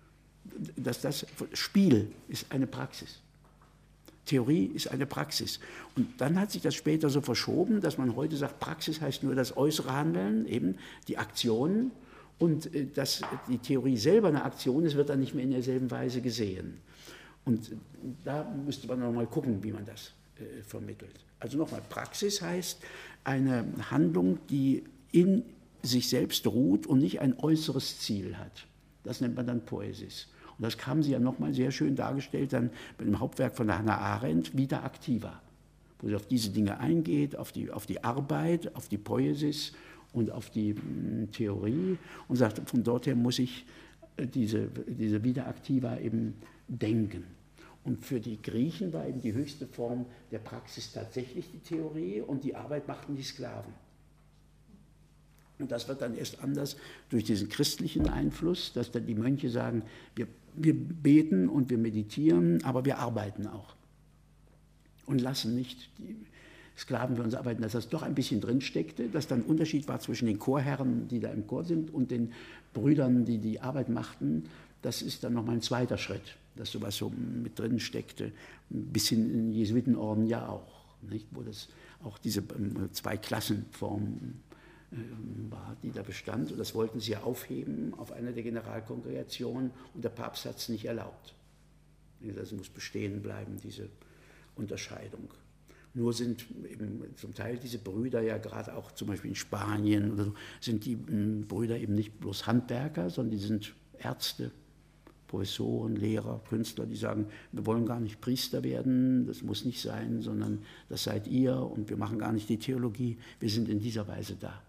dass das Spiel ist eine Praxis. Theorie ist eine Praxis. Und dann hat sich das später so verschoben, dass man heute sagt, Praxis heißt nur das äußere Handeln, eben die Aktionen. Und dass die Theorie selber eine Aktion ist, wird dann nicht mehr in derselben Weise gesehen. Und da müsste man noch mal gucken, wie man das vermittelt. Also nochmal, Praxis heißt eine Handlung, die in sich selbst ruht und nicht ein äußeres Ziel hat. Das nennt man dann Poesis. Und das haben Sie ja nochmal sehr schön dargestellt, dann mit dem Hauptwerk von der Hannah Arendt, Vita Activa, wo sie auf diese Dinge eingeht, auf die Arbeit, auf die Poesis und auf die Theorie und sagt, von dort her muss ich diese Vita Activa eben denken. Und für die Griechen war eben die höchste Form der Praxis tatsächlich die Theorie und die Arbeit machten die Sklaven. Und das wird dann erst anders durch diesen christlichen Einfluss, dass dann die Mönche sagen, wir beten und wir meditieren, aber wir arbeiten auch. Und lassen nicht die Sklaven für uns arbeiten, dass das doch ein bisschen drin steckte, dass dann ein Unterschied war zwischen den Chorherren, die da im Chor sind, und den Brüdern, die die Arbeit machten. Das ist dann nochmal ein zweiter Schritt, dass sowas so mit drin steckte, bis hin in den Jesuitenorden ja auch, nicht? Wo das auch diese Zweiklassenform war, die da bestand. Und das wollten sie ja aufheben auf einer der Generalkongregationen und der Papst hat es nicht erlaubt. Das muss bestehen bleiben, diese Unterscheidung. Nur sind eben zum Teil diese Brüder ja gerade auch zum Beispiel in Spanien oder so, sind die Brüder eben nicht bloß Handwerker, sondern die sind Ärzte, Professoren, Lehrer, Künstler, die sagen, wir wollen gar nicht Priester werden, das muss nicht sein, sondern das seid ihr und wir machen gar nicht die Theologie, wir sind in dieser Weise da.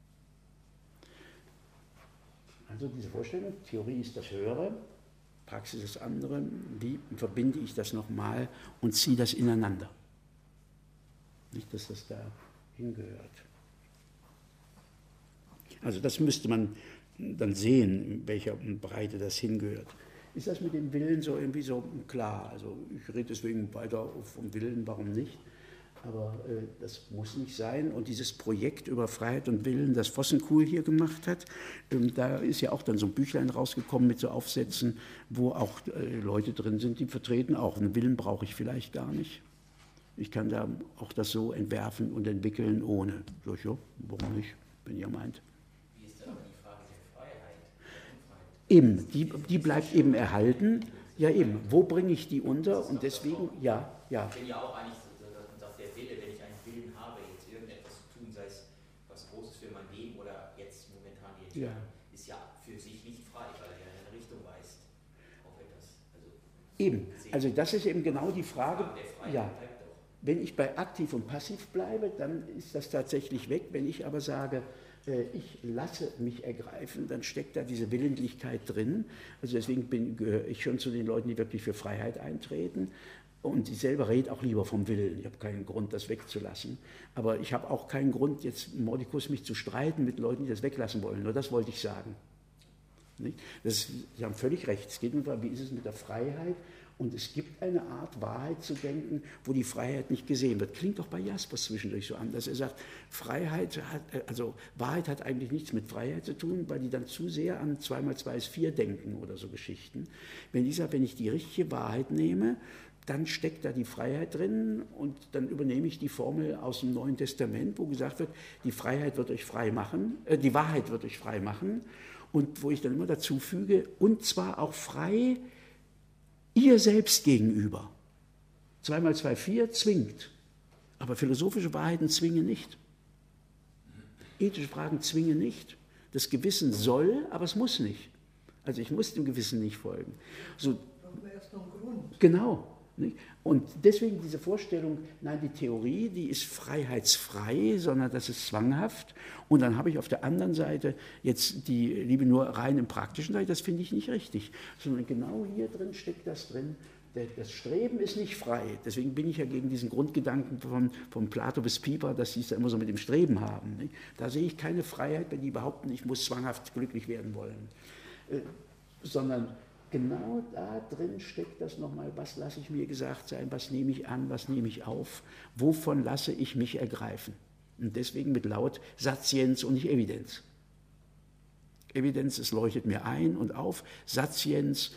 Also diese Vorstellung, Theorie ist das Höhere, Praxis das andere, wie verbinde ich das nochmal und ziehe das ineinander? Nicht, dass das da hingehört. Also das müsste man dann sehen, in welcher Breite das hingehört. Ist das mit dem Willen so irgendwie so klar? Also ich rede deswegen weiter vom Willen, warum nicht? Aber das muss nicht sein. Und dieses Projekt über Freiheit und Willen, das Vossenkuhl hier gemacht hat, da ist ja auch dann so ein Büchlein rausgekommen mit so Aufsätzen, wo auch Leute drin sind, die vertreten, auch einen Willen brauche ich vielleicht gar nicht. Ich kann da auch das so entwerfen und entwickeln ohne. So, ja, warum nicht, wenn ihr meint. Wie ist dann aber die Frage der Freiheit? Eben, die bleibt eben erhalten. Ja eben, wo bringe ich die unter? Und deswegen, ja. Ich bin ja auch eigentlich so, dass der Wille, wenn ich einen Willen habe, jetzt irgendetwas zu tun, sei es was Großes für mein Leben oder jetzt momentan die Entscheidung, ist ja für sich nicht frei, weil er ja in eine Richtung weist auf etwas. Also, eben, also das ist eben genau die Frage. Ja. Wenn ich bei aktiv und passiv bleibe, dann ist das tatsächlich weg. Wenn ich aber sage, ich lasse mich ergreifen, dann steckt da diese Willentlichkeit drin. Also deswegen gehöre ich schon zu den Leuten, die wirklich für Freiheit eintreten. Und ich selber rede auch lieber vom Willen. Ich habe keinen Grund, das wegzulassen. Aber ich habe auch keinen Grund, jetzt Mordicus mich zu streiten mit Leuten, die das weglassen wollen. Nur das wollte ich sagen. Nicht? Sie haben völlig recht. Es geht um, wie ist es mit der Freiheit? Und es gibt eine Art, Wahrheit zu denken, wo die Freiheit nicht gesehen wird. Klingt doch bei Jaspers zwischendurch so an, dass er sagt, Wahrheit hat eigentlich nichts mit Freiheit zu tun, weil die dann zu sehr an 2 mal 2 ist 4 denken oder so Geschichten. Wenn ich die richtige Wahrheit nehme, dann steckt da die Freiheit drin und dann übernehme ich die Formel aus dem Neuen Testament, wo gesagt wird, die Freiheit wird euch frei machen, die Wahrheit wird euch frei machen und wo ich dann immer dazu füge, und zwar auch frei ihr selbst gegenüber. 2 mal 2 4 zwingt, aber philosophische Wahrheiten zwingen nicht. Ethische Fragen zwingen nicht. Das Gewissen soll, aber es muss nicht. Also ich muss dem Gewissen nicht folgen. So, erst noch einen Grund. Genau. Nicht? Und deswegen diese Vorstellung, nein, die Theorie, die ist freiheitsfrei, sondern das ist zwanghaft. Und dann habe ich auf der anderen Seite jetzt die Liebe nur rein im Praktischen, das finde ich nicht richtig. Sondern genau hier drin steckt das drin, das Streben ist nicht frei. Deswegen bin ich ja gegen diesen Grundgedanken von Plato bis Pieper, dass sie es da immer so mit dem Streben haben. Nicht? Da sehe ich keine Freiheit, wenn die behaupten, ich muss zwanghaft glücklich werden wollen. Sondern genau da drin steckt das nochmal, was lasse ich mir gesagt sein, was nehme ich an, was nehme ich auf, wovon lasse ich mich ergreifen. Und deswegen mit laut Satienz und nicht Evidenz. Evidenz, es leuchtet mir ein und auf, Satienz,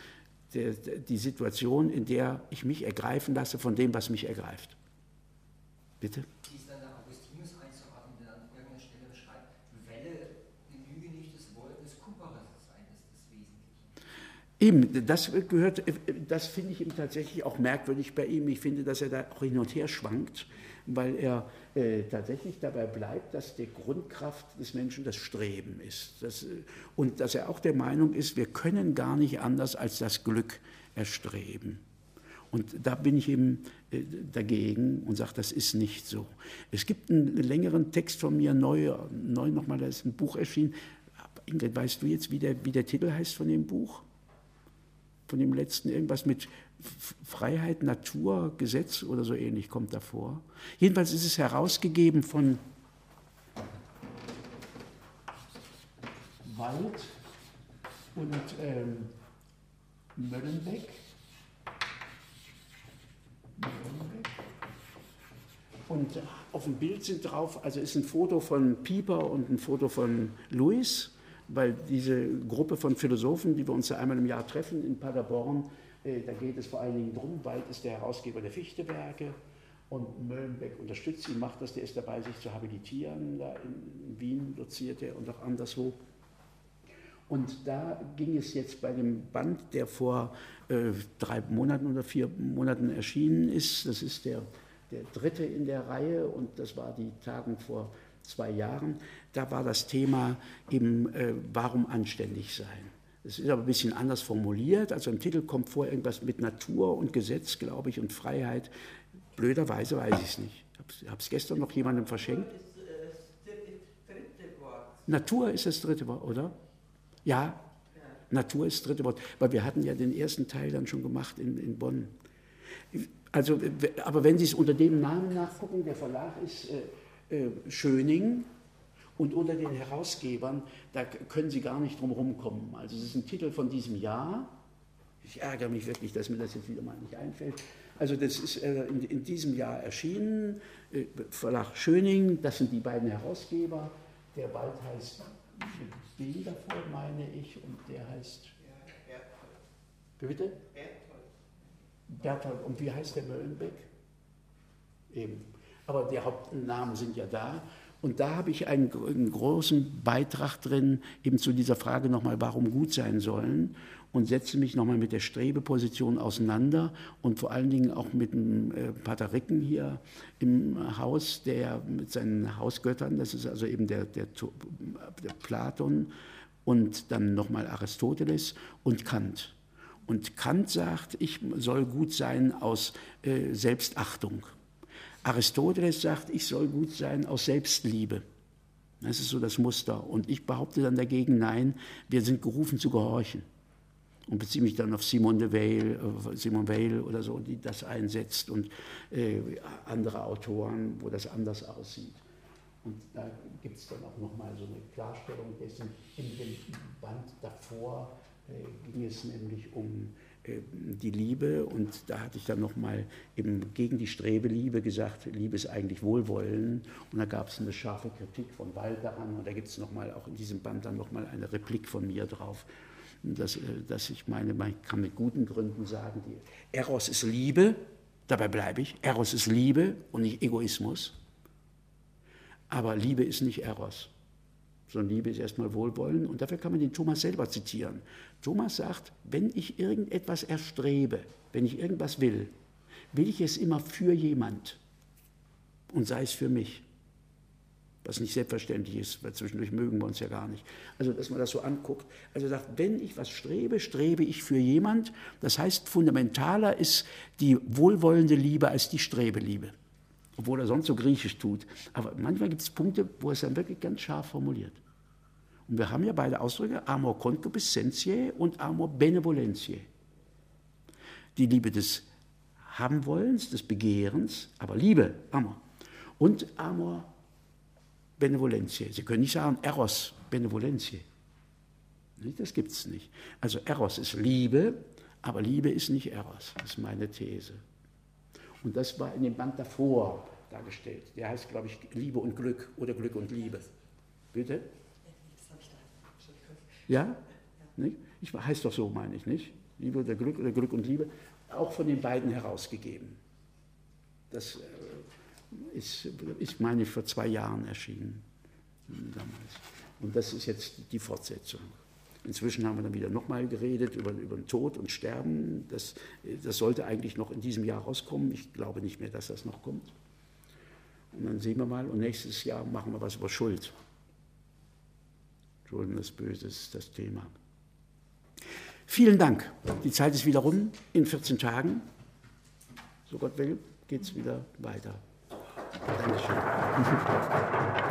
die Situation, in der ich mich ergreifen lasse von dem, was mich ergreift. Bitte? Wie ist dann der Augustinus einzuordnen, der an irgendeiner Stelle beschreibt, Welle genüge nicht des Wollen des Kuppers sein, das Wesentliche. Eben, das finde ich ihm tatsächlich auch merkwürdig bei ihm. Ich finde, dass er da auch hin und her schwankt, weil er tatsächlich dabei bleibt, dass die Grundkraft des Menschen das Streben ist. Und dass er auch der Meinung ist, wir können gar nicht anders als das Glück erstreben. Und da bin ich eben dagegen und sage, das ist nicht so. Es gibt einen längeren Text von mir, neu nochmal, da ist ein Buch erschienen. Ingrid, weißt du jetzt, wie der Titel heißt von dem Buch? Von dem letzten, irgendwas mit Freiheit, Natur, Gesetz oder so ähnlich kommt davor. Jedenfalls ist es herausgegeben von Wald und Möllenbeck. Und auf dem Bild sind drauf, also ist ein Foto von Pieper und ein Foto von Lewis, weil diese Gruppe von Philosophen, die wir uns ja einmal im Jahr treffen in Paderborn, da geht es vor allen Dingen darum, Wald ist der Herausgeber der Fichtewerke und Möllenbeck unterstützt ihn, macht das, der ist dabei, sich zu habilitieren, da in Wien doziert er und auch anderswo. Und da ging es jetzt bei dem Band, der vor 3 Monaten oder 4 Monaten erschienen ist, das ist der 3. in der Reihe und das war die Tagung vor 2 Jahren, da war das Thema eben, warum anständig sein. Es ist aber ein bisschen anders formuliert, also im Titel kommt vor irgendwas mit Natur und Gesetz, glaube ich, und Freiheit. Blöderweise weiß ich es nicht. Ich habe es gestern noch jemandem verschenkt. Natur ist das 3. Wort, oder? Ja, Natur ist das 3. Wort, weil wir hatten ja den ersten Teil dann schon gemacht in Bonn. Also, aber wenn Sie es unter dem Namen nachgucken, der Verlag ist Schöning und unter den Herausgebern, da können Sie gar nicht drum rumkommen. Also es ist ein Titel von diesem Jahr. Ich ärgere mich wirklich, dass mir das jetzt wieder mal nicht einfällt. Also das ist in diesem Jahr erschienen, Verlag Schöning, das sind die beiden Herausgeber. Der Wald heißt B davor, meine ich, und der heißt... Berthold. Bitte? Berthold. Und wie heißt der Möllenbeck? Eben. Aber die Hauptnamen sind ja da. Und da habe ich einen großen Beitrag drin, eben zu dieser Frage nochmal, warum gut sein sollen, und setze mich nochmal mit der Strebeposition auseinander und vor allen Dingen auch mit dem Pater Ricken hier im Haus, der mit seinen Hausgöttern, das ist also eben der Platon und dann nochmal Aristoteles und Kant. Und Kant sagt, ich soll gut sein aus Selbstachtung. Aristoteles sagt, ich soll gut sein aus Selbstliebe. Das ist so das Muster. Und ich behaupte dann dagegen, nein, wir sind gerufen zu gehorchen. Und beziehe mich dann auf Simone Weil oder so, die das einsetzt und andere Autoren, wo das anders aussieht. Und da gibt es dann auch nochmal so eine Klarstellung dessen. In dem Band davor ging es nämlich um die Liebe, und da hatte ich dann nochmal eben gegen die Strebeliebe gesagt, Liebe ist eigentlich Wohlwollen, und da gab es eine scharfe Kritik von Wald daran, und da gibt es nochmal auch in diesem Band dann nochmal eine Replik von mir drauf, dass ich meine, man kann mit guten Gründen sagen, Eros ist Liebe, dabei bleibe ich, Eros ist Liebe und nicht Egoismus, aber Liebe ist nicht Eros. Sondern Liebe ist erstmal Wohlwollen, und dafür kann man den Thomas selber zitieren. Thomas sagt, wenn ich irgendetwas erstrebe, wenn ich irgendwas will ich es immer für jemand und sei es für mich. Was nicht selbstverständlich ist, weil zwischendurch mögen wir uns ja gar nicht. Also, dass man das so anguckt. Also er sagt, wenn ich was strebe, strebe ich für jemand. Das heißt, fundamentaler ist die wohlwollende Liebe als die Strebeliebe. Obwohl er sonst so griechisch tut. Aber manchmal gibt es Punkte, wo er es dann wirklich ganz scharf formuliert. Und wir haben ja beide Ausdrücke, amor concupiscentiae und amor benevolentiae. Die Liebe des Habenwollens, des Begehrens, aber Liebe, Amor. Und amor benevolentiae. Sie können nicht sagen Eros benevolentiae. Das gibt es nicht. Also Eros ist Liebe, aber Liebe ist nicht Eros. Das ist meine These. Und das war in dem Band davor dargestellt. Der heißt, glaube ich, Liebe und Glück oder Glück und Liebe. Bitte? Das habe ich da. Entschuldigung. Ja? Nicht? Heißt doch so, meine ich, nicht? Liebe oder Glück und Liebe, auch von den beiden herausgegeben. Das ist, meine ich, vor 2 Jahren erschienen damals. Und das ist jetzt die Fortsetzung. Inzwischen haben wir dann wieder nochmal geredet über den Tod und Sterben. Das sollte eigentlich noch in diesem Jahr rauskommen. Ich glaube nicht mehr, dass das noch kommt. Und dann sehen wir mal, und nächstes Jahr machen wir was über Schuld. Schulden ist Böses, das Thema. Vielen Dank. Die Zeit ist wieder rum. In 14 Tagen, so Gott will, geht es wieder weiter. Dankeschön.